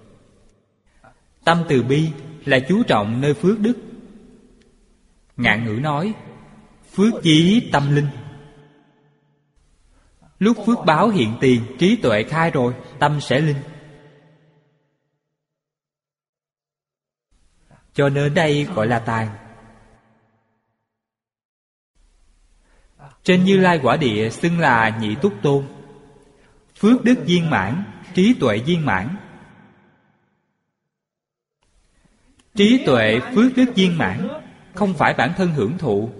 Tâm từ bi là chú trọng nơi phước đức. Ngạn ngữ nói phước chí tâm linh. Lúc phước báo hiện tiền, trí tuệ khai rồi, tâm sẽ linh. Cho nên đây gọi là tàn. Trên Như Lai quả địa xưng là nhị túc tôn. Phước đức viên mãn, trí tuệ viên mãn. Trí tuệ phước đức viên mãn không phải bản thân hưởng thụ,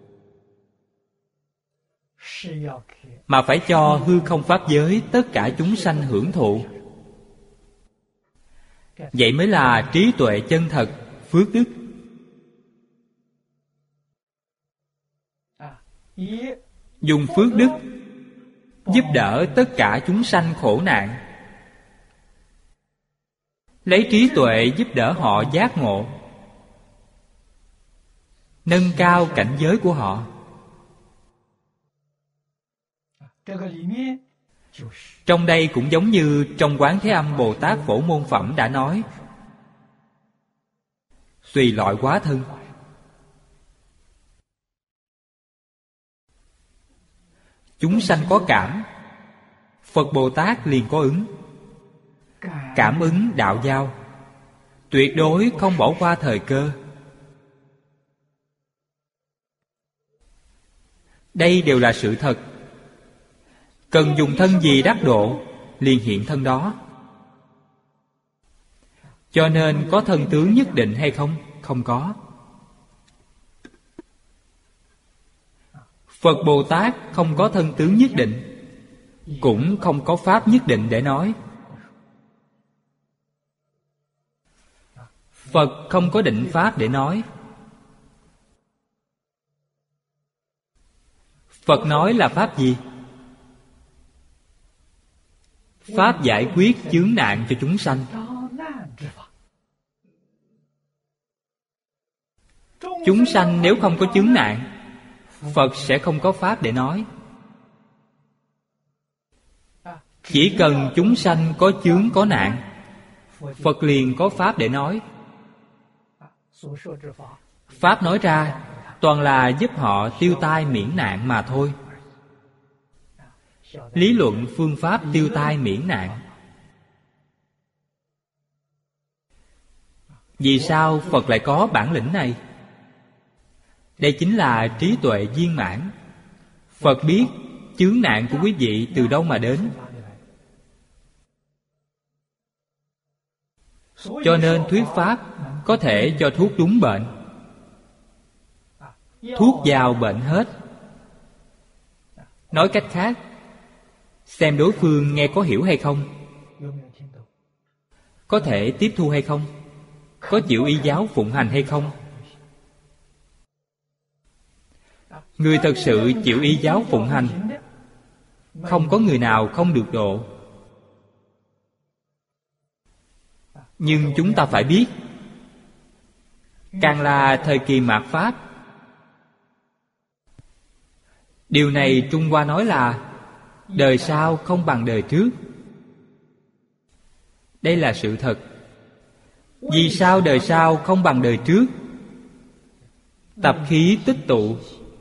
mà phải cho hư không pháp giới tất cả chúng sanh hưởng thụ. Vậy mới là trí tuệ chân thật, phước đức. Dùng phước đức giúp đỡ tất cả chúng sanh khổ nạn, lấy trí tuệ giúp đỡ họ giác ngộ, nâng cao cảnh giới của họ. Trong đây cũng giống như trong Quán Thế Âm Bồ Tát Phổ Môn Phẩm đã nói, tùy loại hóa thân. Chúng sanh có cảm, Phật Bồ Tát liền có ứng. Cảm ứng đạo giao, tuyệt đối không bỏ qua thời cơ. Đây đều là sự thật. Cần dùng thân gì đắc độ, liền hiện thân đó. Cho nên có thân tướng nhất định hay không? Không có. Phật Bồ Tát không có thân tướng nhất định, cũng không có pháp nhất định để nói. Phật không có định pháp để nói. Phật nói là pháp gì? Pháp giải quyết chướng nạn cho chúng sanh. Chúng sanh nếu không có chướng nạn, Phật sẽ không có pháp để nói. Chỉ cần chúng sanh có chướng có nạn, Phật liền có pháp để nói. Pháp nói ra toàn là giúp họ tiêu tai miễn nạn mà thôi. Lý luận phương pháp tiêu tai miễn nạn. Vì sao Phật lại có bản lĩnh này? Đây chính là trí tuệ viên mãn. Phật biết chướng nạn của quý vị từ đâu mà đến, cho nên thuyết pháp có thể cho thuốc đúng bệnh. Thuốc vào bệnh hết. Nói cách khác, xem đối phương nghe có hiểu hay không, có thể tiếp thu hay không, có chịu y giáo phụng hành hay không. Người thật sự chịu y giáo phụng hành, không có người nào không được độ. Nhưng chúng ta phải biết, càng là thời kỳ mạt Pháp, điều này Trung Hoa nói là đời sau không bằng đời trước. Đây là sự thật. Vì sao đời sau không bằng đời trước? Tập khí tích tụ,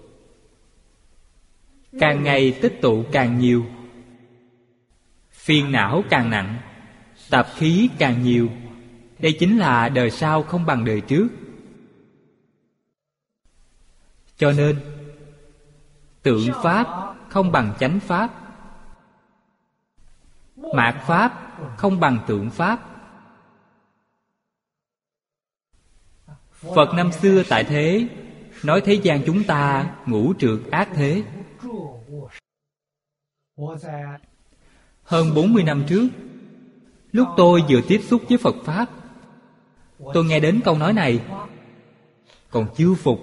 càng ngày tích tụ càng nhiều, phiền não càng nặng, tập khí càng nhiều. Đây chính là đời sau không bằng đời trước. Cho nên tượng pháp không bằng chánh pháp, mạt pháp không bằng tượng pháp. Phật năm xưa tại thế nói thế gian chúng ta ngũ trược ác thế, Hơn bốn mươi năm trước, lúc tôi vừa tiếp xúc với Phật Pháp, tôi nghe đến câu nói này, còn chưa phục.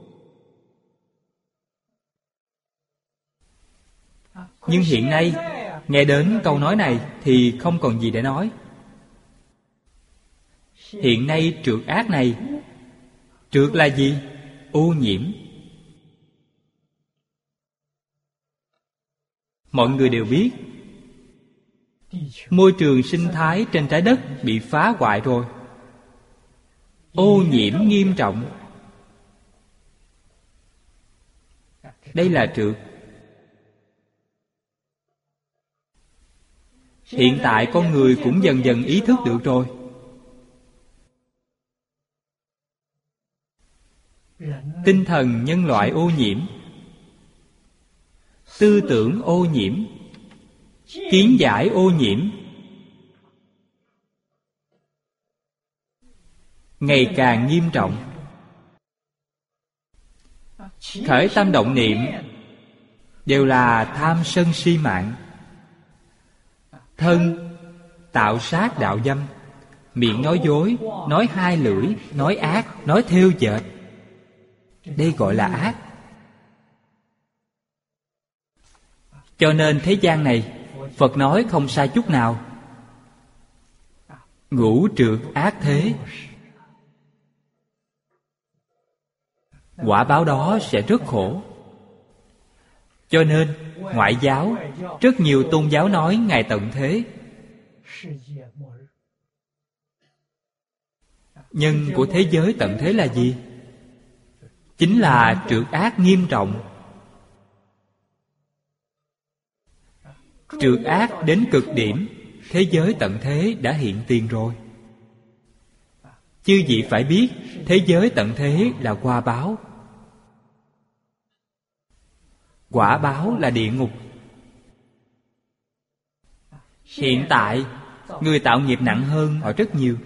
Nhưng hiện nay, nghe đến câu nói này thì không còn gì để nói. Hiện nay trượt ác này, trượt là gì? Ô nhiễm. Mọi người đều biết, môi trường sinh thái trên trái đất bị phá hoại rồi, ô nhiễm nghiêm trọng. Đây là trượt. Hiện tại con người cũng dần dần ý thức được rồi. Tinh thần nhân loại ô nhiễm, tư tưởng ô nhiễm, kiến giải ô nhiễm, ngày càng nghiêm trọng. Khởi tâm động niệm đều là tham sân si mạng. Thân tạo sát đạo dâm, miệng nói dối, nói hai lưỡi, nói ác, nói thêu dệt. Đây gọi là ác. Cho nên thế gian này, Phật nói không sai chút nào. Ngũ trượt ác thế, quả báo đó sẽ rất khổ. Cho nên ngoại giáo, rất nhiều tôn giáo nói ngày tận thế. Nhân của thế giới tận thế là gì? Chính là trượt ác nghiêm trọng. Trượt ác đến cực điểm, thế giới tận thế đã hiện tiền rồi. Chư vị phải biết, thế giới tận thế là quả báo. Quả báo là địa ngục. Hiện tại, người tạo nghiệp nặng hơn họ rất nhiều.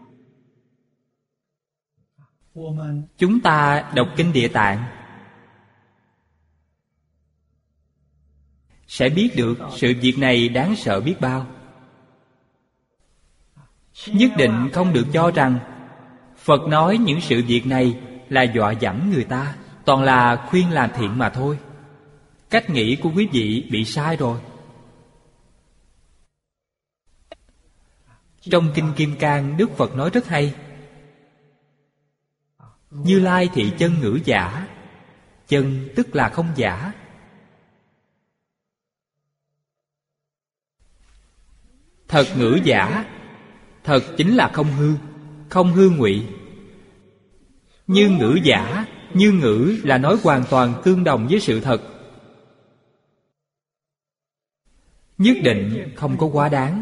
Chúng ta đọc kinh Địa Tạng sẽ biết được sự việc này đáng sợ biết bao. Nhất định không được cho rằng Phật nói những sự việc này là dọa dẫm người ta, toàn là khuyên làm thiện mà thôi. Cách nghĩ của quý vị bị sai rồi. Trong Kinh Kim Cang, Đức Phật nói rất hay. Như Lai thị chân ngữ giả. Chân tức là không giả. Thật ngữ giả. Thật chính là không hư, không hư ngụy. Như ngữ giả, như ngữ là nói hoàn toàn tương đồng với sự thật. Nhất định không có quá đáng.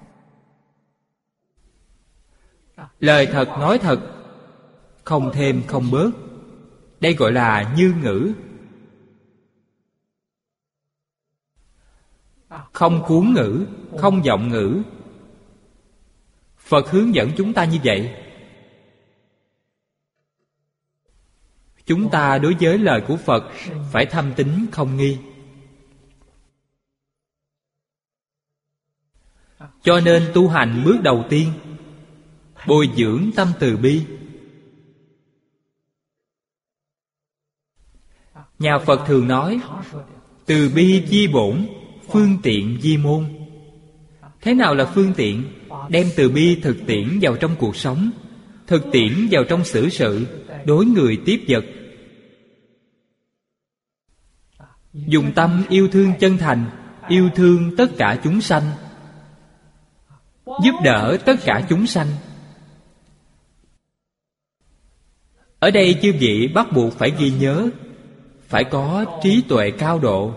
Lời thật nói thật, không thêm không bớt. Đây gọi là như ngữ. Không cuốn ngữ, không vọng ngữ. Phật hướng dẫn chúng ta như vậy. Chúng ta đối với lời của Phật phải thâm tín không nghi. Cho nên tu hành bước đầu tiên, bồi dưỡng tâm từ bi. Nhà Phật thường nói, từ bi di bổn, phương tiện di môn. Thế nào là phương tiện? Đem từ bi thực tiễn vào trong cuộc sống, thực tiễn vào trong xử sự, đối người tiếp vật. Dùng tâm yêu thương chân thành, yêu thương tất cả chúng sanh, giúp đỡ tất cả chúng sanh. Ở đây chư vị bắt buộc phải ghi nhớ, phải có trí tuệ cao độ.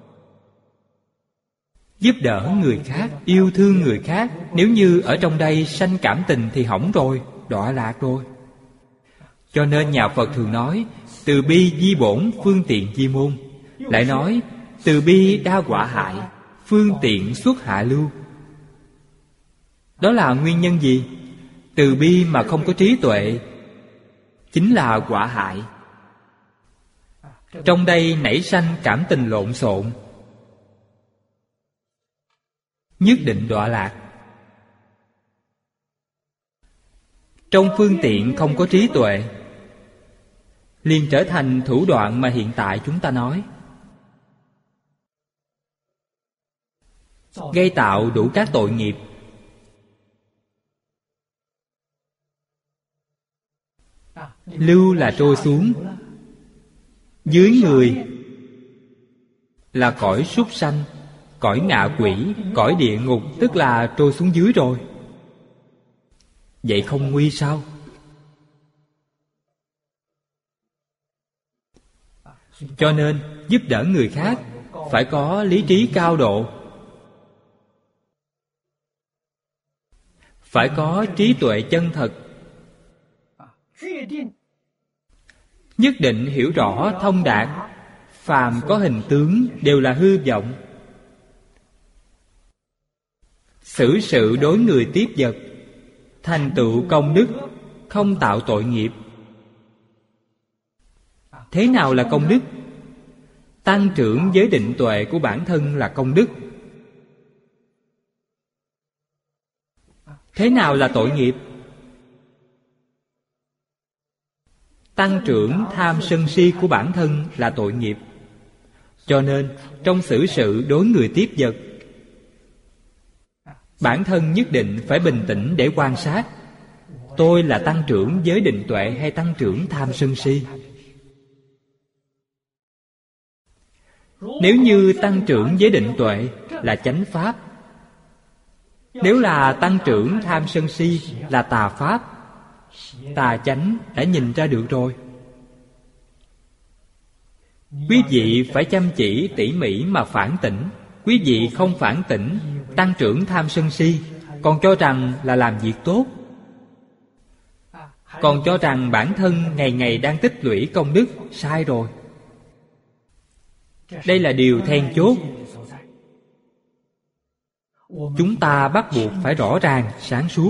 Giúp đỡ người khác, yêu thương người khác. Nếu như ở trong đây sanh cảm tình thì hỏng rồi, đọa lạc rồi. Cho nên nhà Phật thường nói, từ bi di bổn, phương tiện di môn. Lại nói, từ bi đa quả hại, phương tiện xuất hạ lưu. Đó là nguyên nhân gì? Từ bi mà không có trí tuệ chính là quả hại. Trong đây nảy sanh cảm tình lộn xộn. nhất định đọa lạc. Trong phương tiện không có trí tuệ, liền trở thành thủ đoạn mà hiện tại chúng ta nói, gây tạo đủ các tội nghiệp. Lưu là trôi xuống, dưới người là cõi súc sanh, cõi ngạ quỷ, cõi địa ngục, tức là trôi xuống dưới rồi. Vậy không nguy sao? Cho nên giúp đỡ người khác phải có lý trí cao độ, phải có trí tuệ chân thật, nhất định hiểu rõ thông đạt, phàm có hình tướng đều là hư vọng. Xử sự đối người tiếp vật, thành tựu công đức, không tạo tội nghiệp. Thế nào là công đức? Tăng trưởng giới định tuệ của bản thân là công đức. Thế nào là tội nghiệp? Tăng trưởng tham sân si của bản thân là tội nghiệp. Cho nên trong xử sự đối người tiếp vật, bản thân nhất định phải bình tĩnh để quan sát, tôi là tăng trưởng giới định tuệ hay tăng trưởng tham sân si. Nếu như tăng trưởng giới định tuệ là chánh pháp, nếu là tăng trưởng tham sân si là tà pháp, tà chánh đã nhìn ra được rồi. Quý vị phải chăm chỉ tỉ mỉ mà phản tỉnh. Quý vị không phản tỉnh, tăng trưởng tham sân si, còn cho rằng là làm việc tốt, còn cho rằng bản thân ngày ngày đang tích lũy công đức, sai rồi. Đây là điều then chốt. Chúng ta bắt buộc phải rõ ràng, sáng suốt.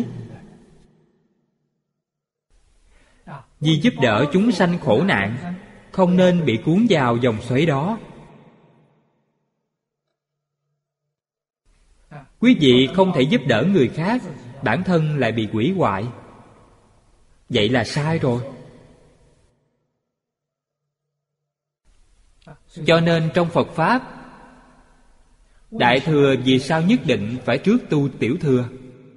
Vì giúp đỡ chúng sanh khổ nạn, không nên bị cuốn vào dòng xoáy đó. Quý vị không thể giúp đỡ người khác, bản thân lại bị hủy hoại. Vậy là sai rồi. Cho nên trong Phật Pháp, Đại Thừa vì sao nhất định phải trước tu Tiểu Thừa?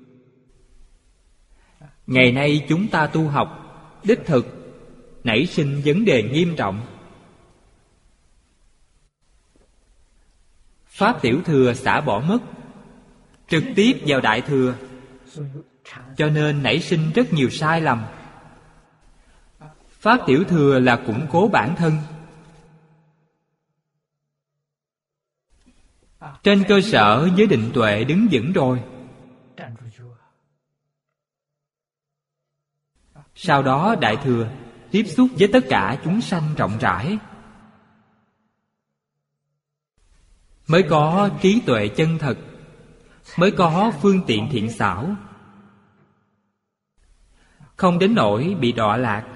Ngày nay chúng ta tu học, đích thực nảy sinh vấn đề nghiêm trọng. Pháp Tiểu Thừa xả bỏ mất, trực tiếp vào Đại Thừa, cho nên nảy sinh rất nhiều sai lầm. Pháp Tiểu Thừa là củng cố bản thân. Trên cơ sở giới định tuệ đứng vững rồi, sau đó Đại Thừa tiếp xúc với tất cả chúng sanh rộng rãi, mới có trí tuệ chân thật, mới có phương tiện thiện xảo, không đến nỗi bị đọa lạc.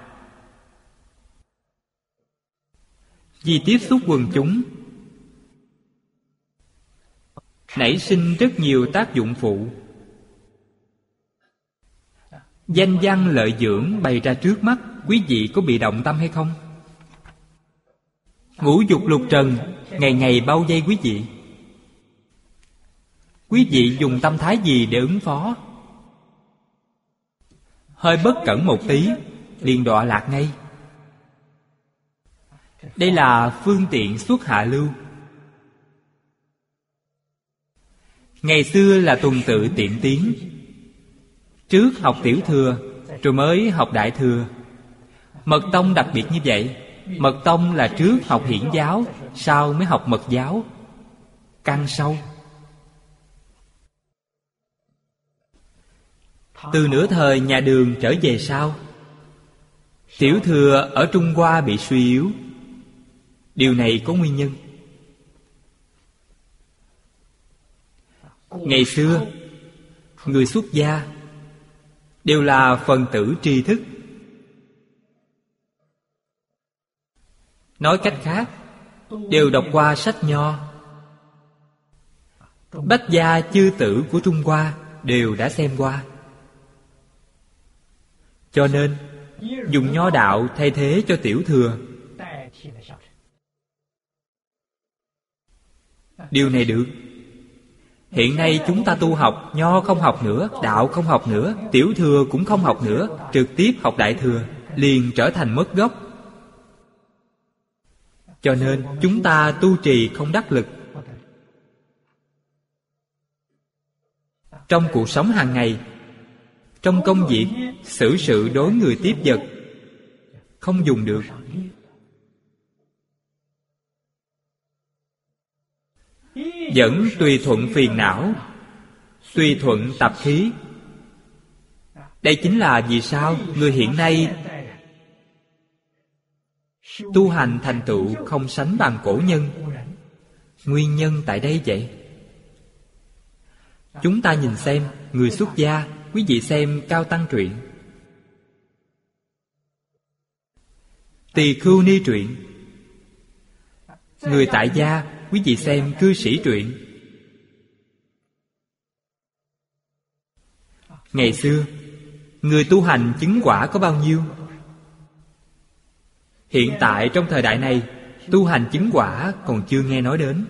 Vì tiếp xúc quần chúng, nảy sinh rất nhiều tác dụng phụ. Danh văn lợi dưỡng bày ra trước mắt, quý vị có bị động tâm hay không? Ngũ dục lục trần ngày ngày bao vây quý vị. Quý vị dùng tâm thái gì để ứng phó? Hơi bất cẩn một tí, liền đọa lạc ngay. Đây là phương tiện xuất hạ lưu. Ngày xưa là tuần tự tiện tiến, trước học Tiểu Thừa, rồi mới học Đại Thừa. Mật tông đặc biệt như vậy. Mật tông là trước học hiển giáo, sau mới học mật giáo, căn sâu. Từ nửa thời nhà Đường trở về sau, Tiểu Thừa ở Trung Hoa bị suy yếu. Điều này có nguyên nhân. Ngày xưa, người xuất gia đều là phần tử tri thức. Nói cách khác, đều đọc qua sách nho, Bách gia chư tử của Trung Hoa đều đã xem qua. Cho nên dùng nho đạo thay thế cho tiểu thừa. Điều này được. Hiện nay chúng ta tu học, nho không học nữa, đạo không học nữa, tiểu thừa cũng không học nữa, trực tiếp học đại thừa, liền trở thành mất gốc. Cho nên chúng ta tu trì không đắc lực. Trong cuộc sống hàng ngày, trong công việc, xử sự đối người tiếp vật, không dùng được. Vẫn tùy thuận phiền não, tùy thuận tập khí. Đây chính là vì sao người hiện nay tu hành thành tựu không sánh bằng cổ nhân. Nguyên nhân tại đây vậy. Chúng ta nhìn xem, người xuất gia, quý vị xem Cao Tăng truyện, Tỳ Khưu Ni truyện. Người tại gia, quý vị xem Cư Sĩ truyện. Ngày xưa, người tu hành chứng quả có bao nhiêu? Hiện tại trong thời đại này, tu hành chứng quả còn chưa nghe nói đến.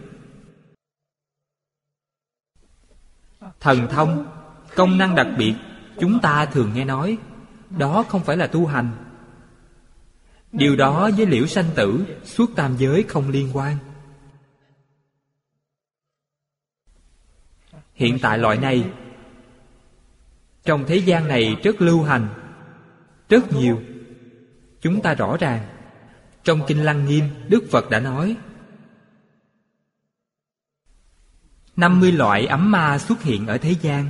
Thần thông, công năng đặc biệt, chúng ta thường nghe nói, đó không phải là tu hành. Điều đó với liễu sanh tử, suốt tam giới không liên quan. Hiện tại loại này trong thế gian này rất lưu hành, rất nhiều. Chúng ta rõ ràng, trong Kinh Lăng Nghiêm, Đức Phật đã nói năm mươi loại ấm ma xuất hiện ở thế gian.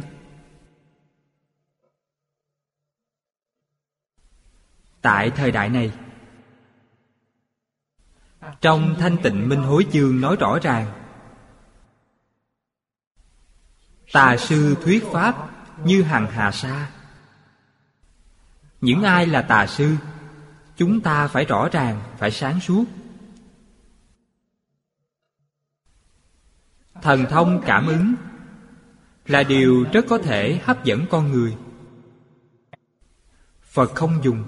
Tại thời đại này, trong Thanh Tịnh Minh Hối chương nói rõ ràng, tà sư thuyết pháp như hằng hà sa. Những ai là tà sư, chúng ta phải rõ ràng, phải sáng suốt. Thần thông cảm ứng là điều rất có thể hấp dẫn con người. Phật không dùng.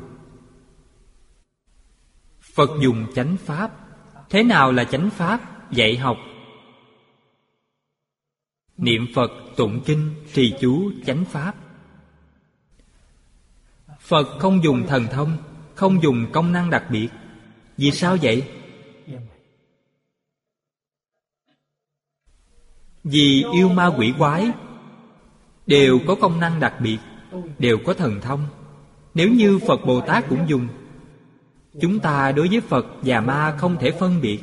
Phật dùng chánh pháp. Thế nào là chánh pháp? Dạy học, niệm Phật, tụng kinh, trì chú, chánh pháp. Phật không dùng thần thông, không dùng công năng đặc biệt. Vì sao vậy? Vì yêu ma quỷ quái đều có công năng đặc biệt, đều có thần thông. Nếu như Phật Bồ Tát cũng dùng, chúng ta đối với Phật và ma không thể phân biệt.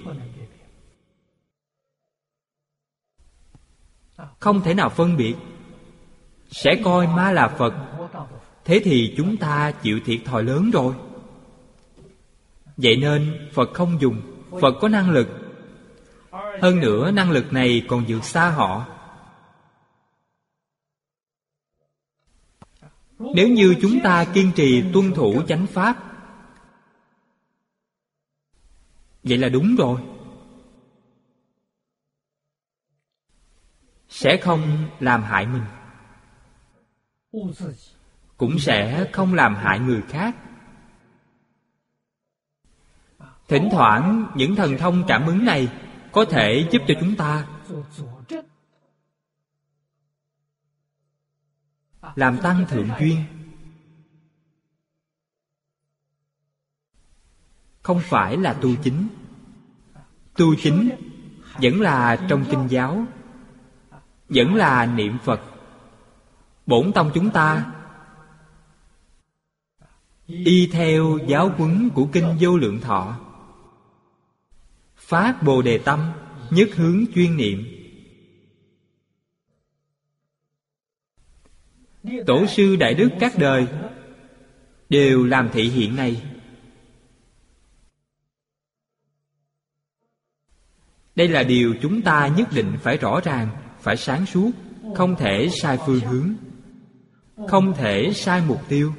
Không thể nào phân biệt. Sẽ coi ma là Phật, thế thì chúng ta chịu thiệt thòi lớn rồi. Vậy nên Phật không dùng. Phật có năng lực. Hơn nữa năng lực này còn vượt xa họ. Nếu như chúng ta kiên trì tuân thủ chánh pháp, vậy là đúng rồi. Sẽ không làm hại mình, cũng sẽ không làm hại người khác. Thỉnh thoảng những thần thông cảm ứng này có thể giúp cho chúng ta làm tăng thượng duyên. Không phải là tu chính. Tu chính vẫn là trong kinh giáo, vẫn là niệm Phật. Bổn tông chúng ta y theo giáo huấn của Kinh Vô Lượng Thọ, phát Bồ Đề tâm, nhất hướng chuyên niệm. Tổ sư Đại Đức các đời đều làm thị hiện này. Đây là điều chúng ta nhất định phải rõ ràng, phải sáng suốt, không thể sai phương hướng, không thể sai mục tiêu.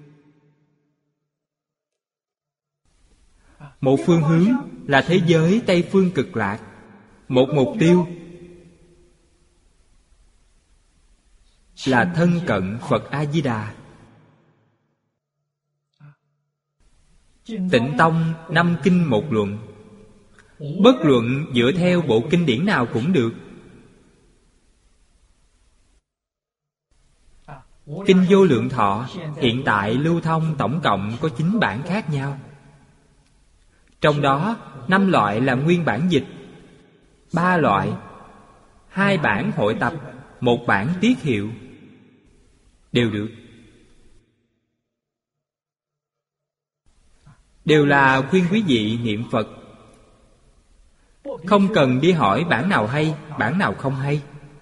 Một phương hướng là thế giới Tây Phương Cực Lạc, một mục tiêu là thân cận Phật A-di-đà. Tịnh Tông năm kinh một luận, bất luận dựa theo bộ kinh điển nào cũng được. Kinh Vô Lượng Thọ hiện tại lưu thông tổng cộng có chín bản khác nhau. Trong đó năm loại là nguyên bản dịch, ba loại, hai bản hội tập, một bản tiết hiệu, đều được. Đều là khuyên quý vị niệm Phật, không cần đi hỏi bản nào hay, bản nào không hay.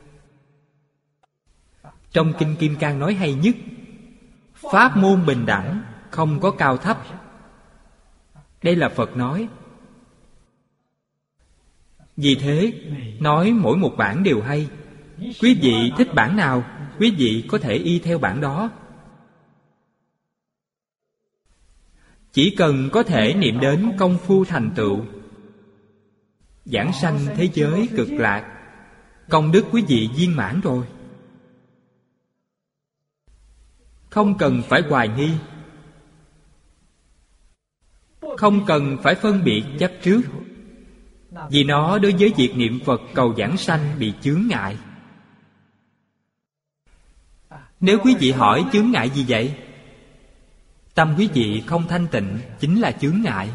Trong Kinh Kim Cang nói hay nhất, pháp môn bình đẳng, không có cao thấp. Đây là Phật nói. Vì thế, nói mỗi một bản đều hay. Quý vị thích bản nào, quý vị có thể y theo bản đó. Chỉ cần có thể niệm đến công phu thành tựu, giảng sanh thế giới cực lạc, công đức quý vị viên mãn rồi. Không cần phải hoài nghi, không cần phải phân biệt chấp trước, vì nó đối với việc niệm Phật cầu giảng sanh bị chướng ngại. Nếu quý vị hỏi chướng ngại gì vậy? Tâm quý vị không thanh tịnh chính là chướng ngại.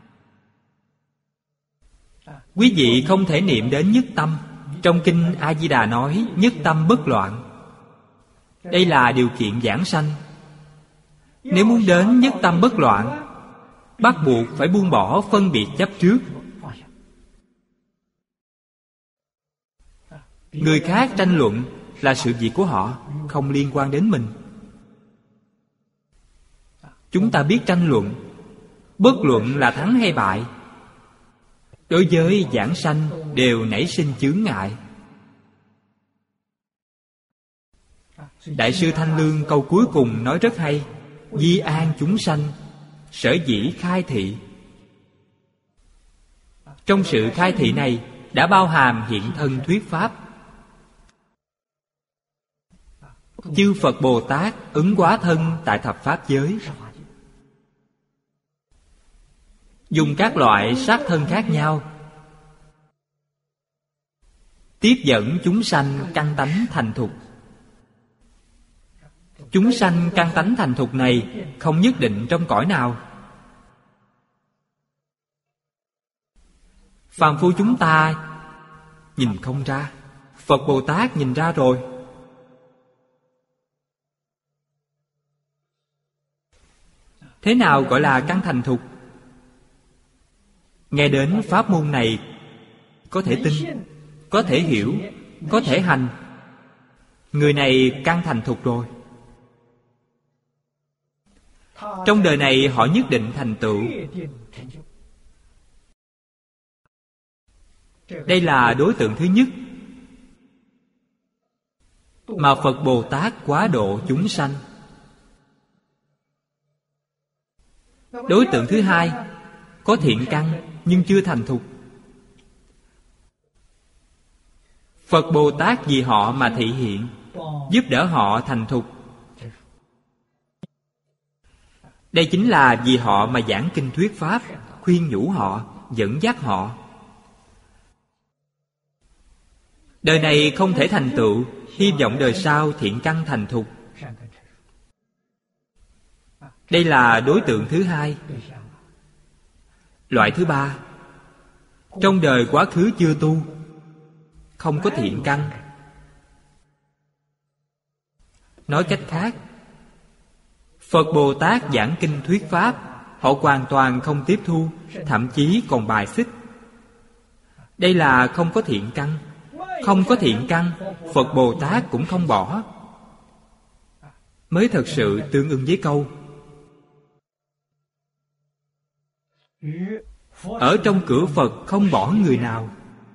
Quý vị không thể niệm đến nhất tâm. Trong Kinh A-di-đà nói nhất tâm bất loạn. Đây là điều kiện giảng sanh. Nếu muốn đến nhất tâm bất loạn, bắt buộc phải buông bỏ phân biệt chấp trước. Người khác tranh luận là sự việc của họ, không liên quan đến mình. Chúng ta biết tranh luận, bất luận là thắng hay bại, đối với giảng sanh đều nảy sinh chướng ngại. Đại sư Thanh Lương câu cuối cùng nói rất hay: di an chúng sanh, sở dĩ khai thị. Trong sự khai thị này đã bao hàm hiện thân thuyết pháp. Chư Phật Bồ Tát ứng hóa thân tại thập pháp giới, dùng các loại sát thân khác nhau tiếp dẫn chúng sanh căn tánh thành thục. Chúng sanh căn tánh thành thục này không nhất định trong cõi nào. Phàm phu chúng ta nhìn không ra, Phật Bồ Tát nhìn ra rồi. Thế nào gọi là căn thành thục? Nghe đến pháp môn này có thể tin, có thể hiểu, có thể hành, người này căn thành thục rồi. Trong đời này họ nhất định thành tựu. Đây là đối tượng thứ nhất mà Phật Bồ Tát quá độ chúng sanh. Đối tượng thứ hai có thiện căn nhưng chưa thành thục. Phật Bồ Tát vì họ mà thị hiện, giúp đỡ họ thành thục. Đây chính là vì họ mà giảng kinh thuyết pháp, khuyên nhủ họ, dẫn dắt họ. Đời này không thể thành tựu, hy vọng đời sau thiện căn thành thục. Đây là đối tượng thứ hai. Loại thứ ba, trong đời quá khứ chưa tu, không có thiện căn. Nói cách khác, Phật Bồ Tát giảng kinh thuyết pháp, họ hoàn toàn không tiếp thu, thậm chí còn bài xích. Đây là không có thiện căn. Không có thiện căn, Phật Bồ Tát cũng không bỏ. Mới thật sự tương ứng với câu ở trong cửa Phật không bỏ người nào.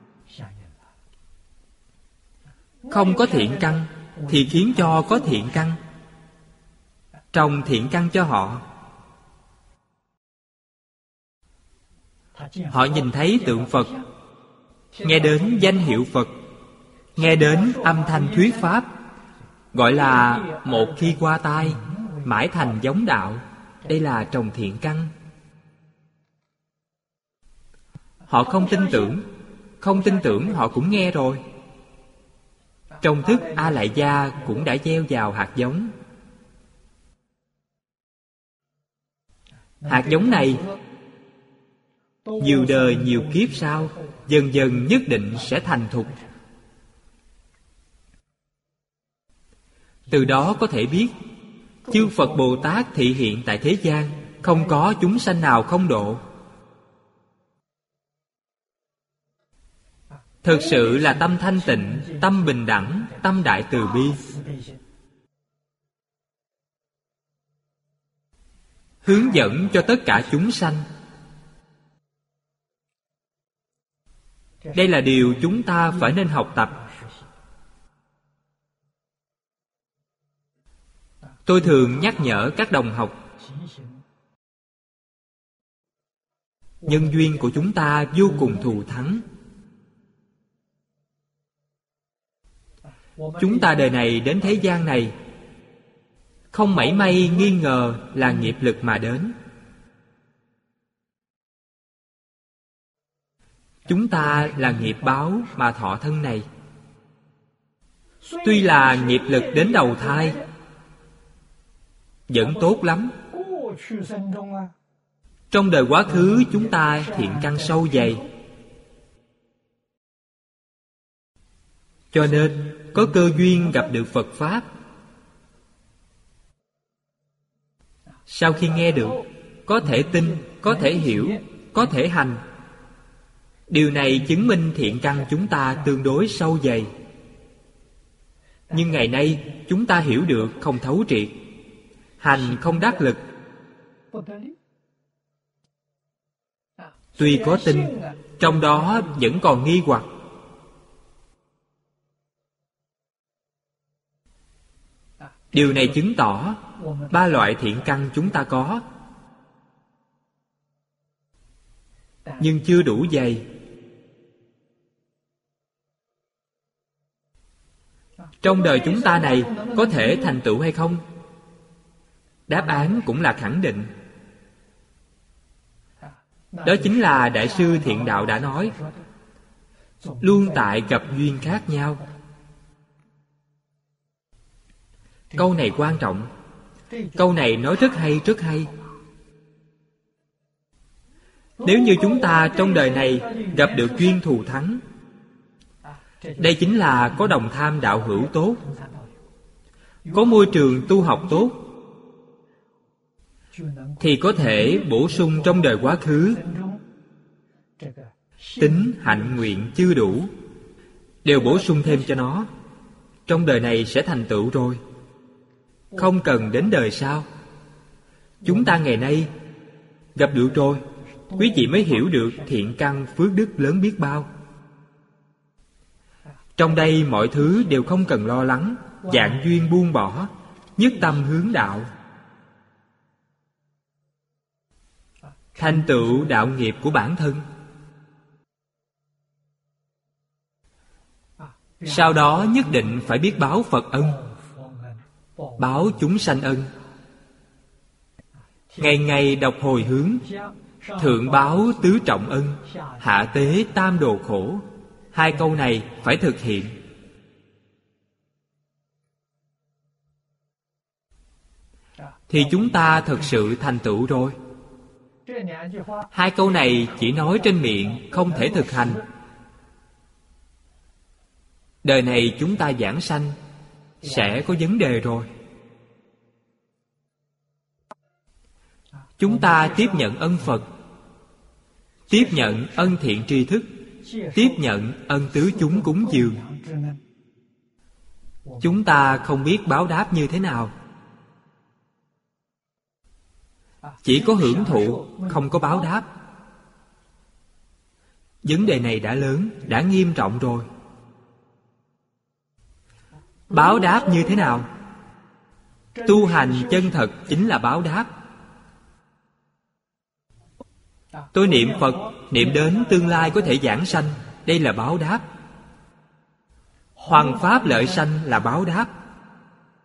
Không có thiện căn thì khiến cho có thiện căn, trồng thiện căn cho họ. Họ nhìn thấy tượng Phật, nghe đến danh hiệu Phật, nghe đến âm thanh thuyết pháp, gọi là một khi qua tai, mãi thành giống đạo. Đây là trồng thiện căn. Họ không tin tưởng. Không tin tưởng họ cũng nghe rồi. Trong thức A Lại Gia cũng đã gieo vào hạt giống. Hạt giống này nhiều đời nhiều kiếp sau, dần dần nhất định sẽ thành thục. Từ đó có thể biết chư Phật Bồ Tát thị hiện tại thế gian, không có chúng sanh nào không độ. Thực sự là tâm thanh tịnh, tâm bình đẳng, tâm đại từ bi. Hướng dẫn cho tất cả chúng sanh. Đây là điều chúng ta phải nên học tập. Tôi thường nhắc nhở các đồng học, nhân duyên của chúng ta vô cùng thù thắng. Chúng ta đời này đến thế gian này, không mảy may nghi ngờ là nghiệp lực mà đến. Chúng ta là nghiệp báo mà thọ thân này. Tuy là nghiệp lực đến đầu thai vẫn tốt lắm. Trong đời quá khứ chúng ta thiện căn sâu dày, cho nên có cơ duyên gặp được Phật Pháp. Sau khi nghe được, có thể tin, có thể hiểu, có thể hành. Điều này chứng minh thiện căn chúng ta tương đối sâu dày. Nhưng ngày nay chúng ta hiểu được không thấu triệt, hành không đắc lực. Tuy có tin, trong đó vẫn còn nghi hoặc. Điều này chứng tỏ ba loại thiện căn chúng ta có, nhưng chưa đủ dày. Trong đời chúng ta này có thể thành tựu hay không? Đáp án cũng là khẳng định. Đó chính là Đại sư Thiện Đạo đã nói, luôn tại gặp duyên khác nhau. Câu này quan trọng. Câu này nói rất hay, rất hay. Nếu như chúng ta trong đời này gặp được duyên thù thắng, đây chính là có đồng tham đạo hữu tốt, có môi trường tu học tốt, thì có thể bổ sung trong đời quá khứ. Tính, hạnh, nguyện chưa đủ, đều bổ sung thêm cho nó. Trong đời này sẽ thành tựu rồi, không cần đến đời sau. Chúng ta ngày nay gặp được rồi, quý vị mới hiểu được thiện căn phước đức lớn biết bao. Trong đây mọi thứ đều không cần lo lắng, vạn duyên buông bỏ, nhất tâm hướng đạo, thành tựu đạo nghiệp của bản thân. Sau đó nhất định phải biết báo Phật ân, báo chúng sanh ân. Ngày ngày đọc hồi hướng, thượng báo tứ trọng ân, hạ tế tam đồ khổ. Hai câu này phải thực hiện. Thì chúng ta thực sự thành tựu rồi. Hai câu này chỉ nói trên miệng, không thể thực hành. Đời này chúng ta giảng sanh sẽ có vấn đề rồi. Chúng ta tiếp nhận ân Phật, tiếp nhận ân thiện tri thức, tiếp nhận ân tứ chúng cúng dường. Chúng ta không biết báo đáp như thế nào, chỉ có hưởng thụ, không có báo đáp. Vấn đề này đã lớn, đã nghiêm trọng rồi. Báo đáp như thế nào? Tu hành chân thật chính là báo đáp. Tôi niệm Phật, niệm đến tương lai có thể giảng sanh, đây là báo đáp. Hoằng pháp lợi sanh là báo đáp.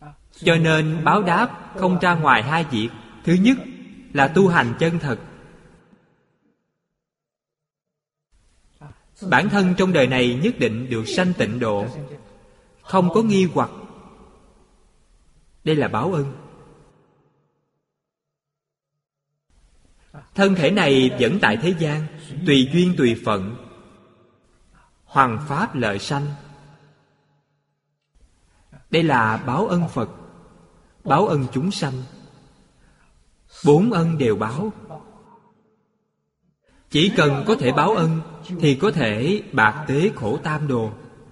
Cho nên báo đáp không ra ngoài hai việc. Thứ nhất là tu hành chân thật. Bản thân trong đời này nhất định được sanh tịnh độ, không có nghi hoặc. Đây là báo ân. Thân thể này vẫn tại thế gian, tùy duyên tùy phận, hoằng pháp lợi sanh. Đây là báo ân Phật, báo ân chúng sanh. Bốn ân đều báo. Chỉ cần có thể báo ân thì có thể bạc tế khổ tam đồ.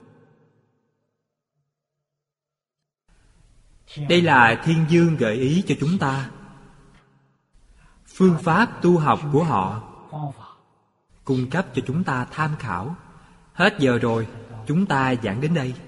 Đây là Thiên Dương gợi ý cho chúng ta phương pháp tu học của họ, cung cấp cho chúng ta tham khảo. Hết giờ rồi, chúng ta giảng đến đây.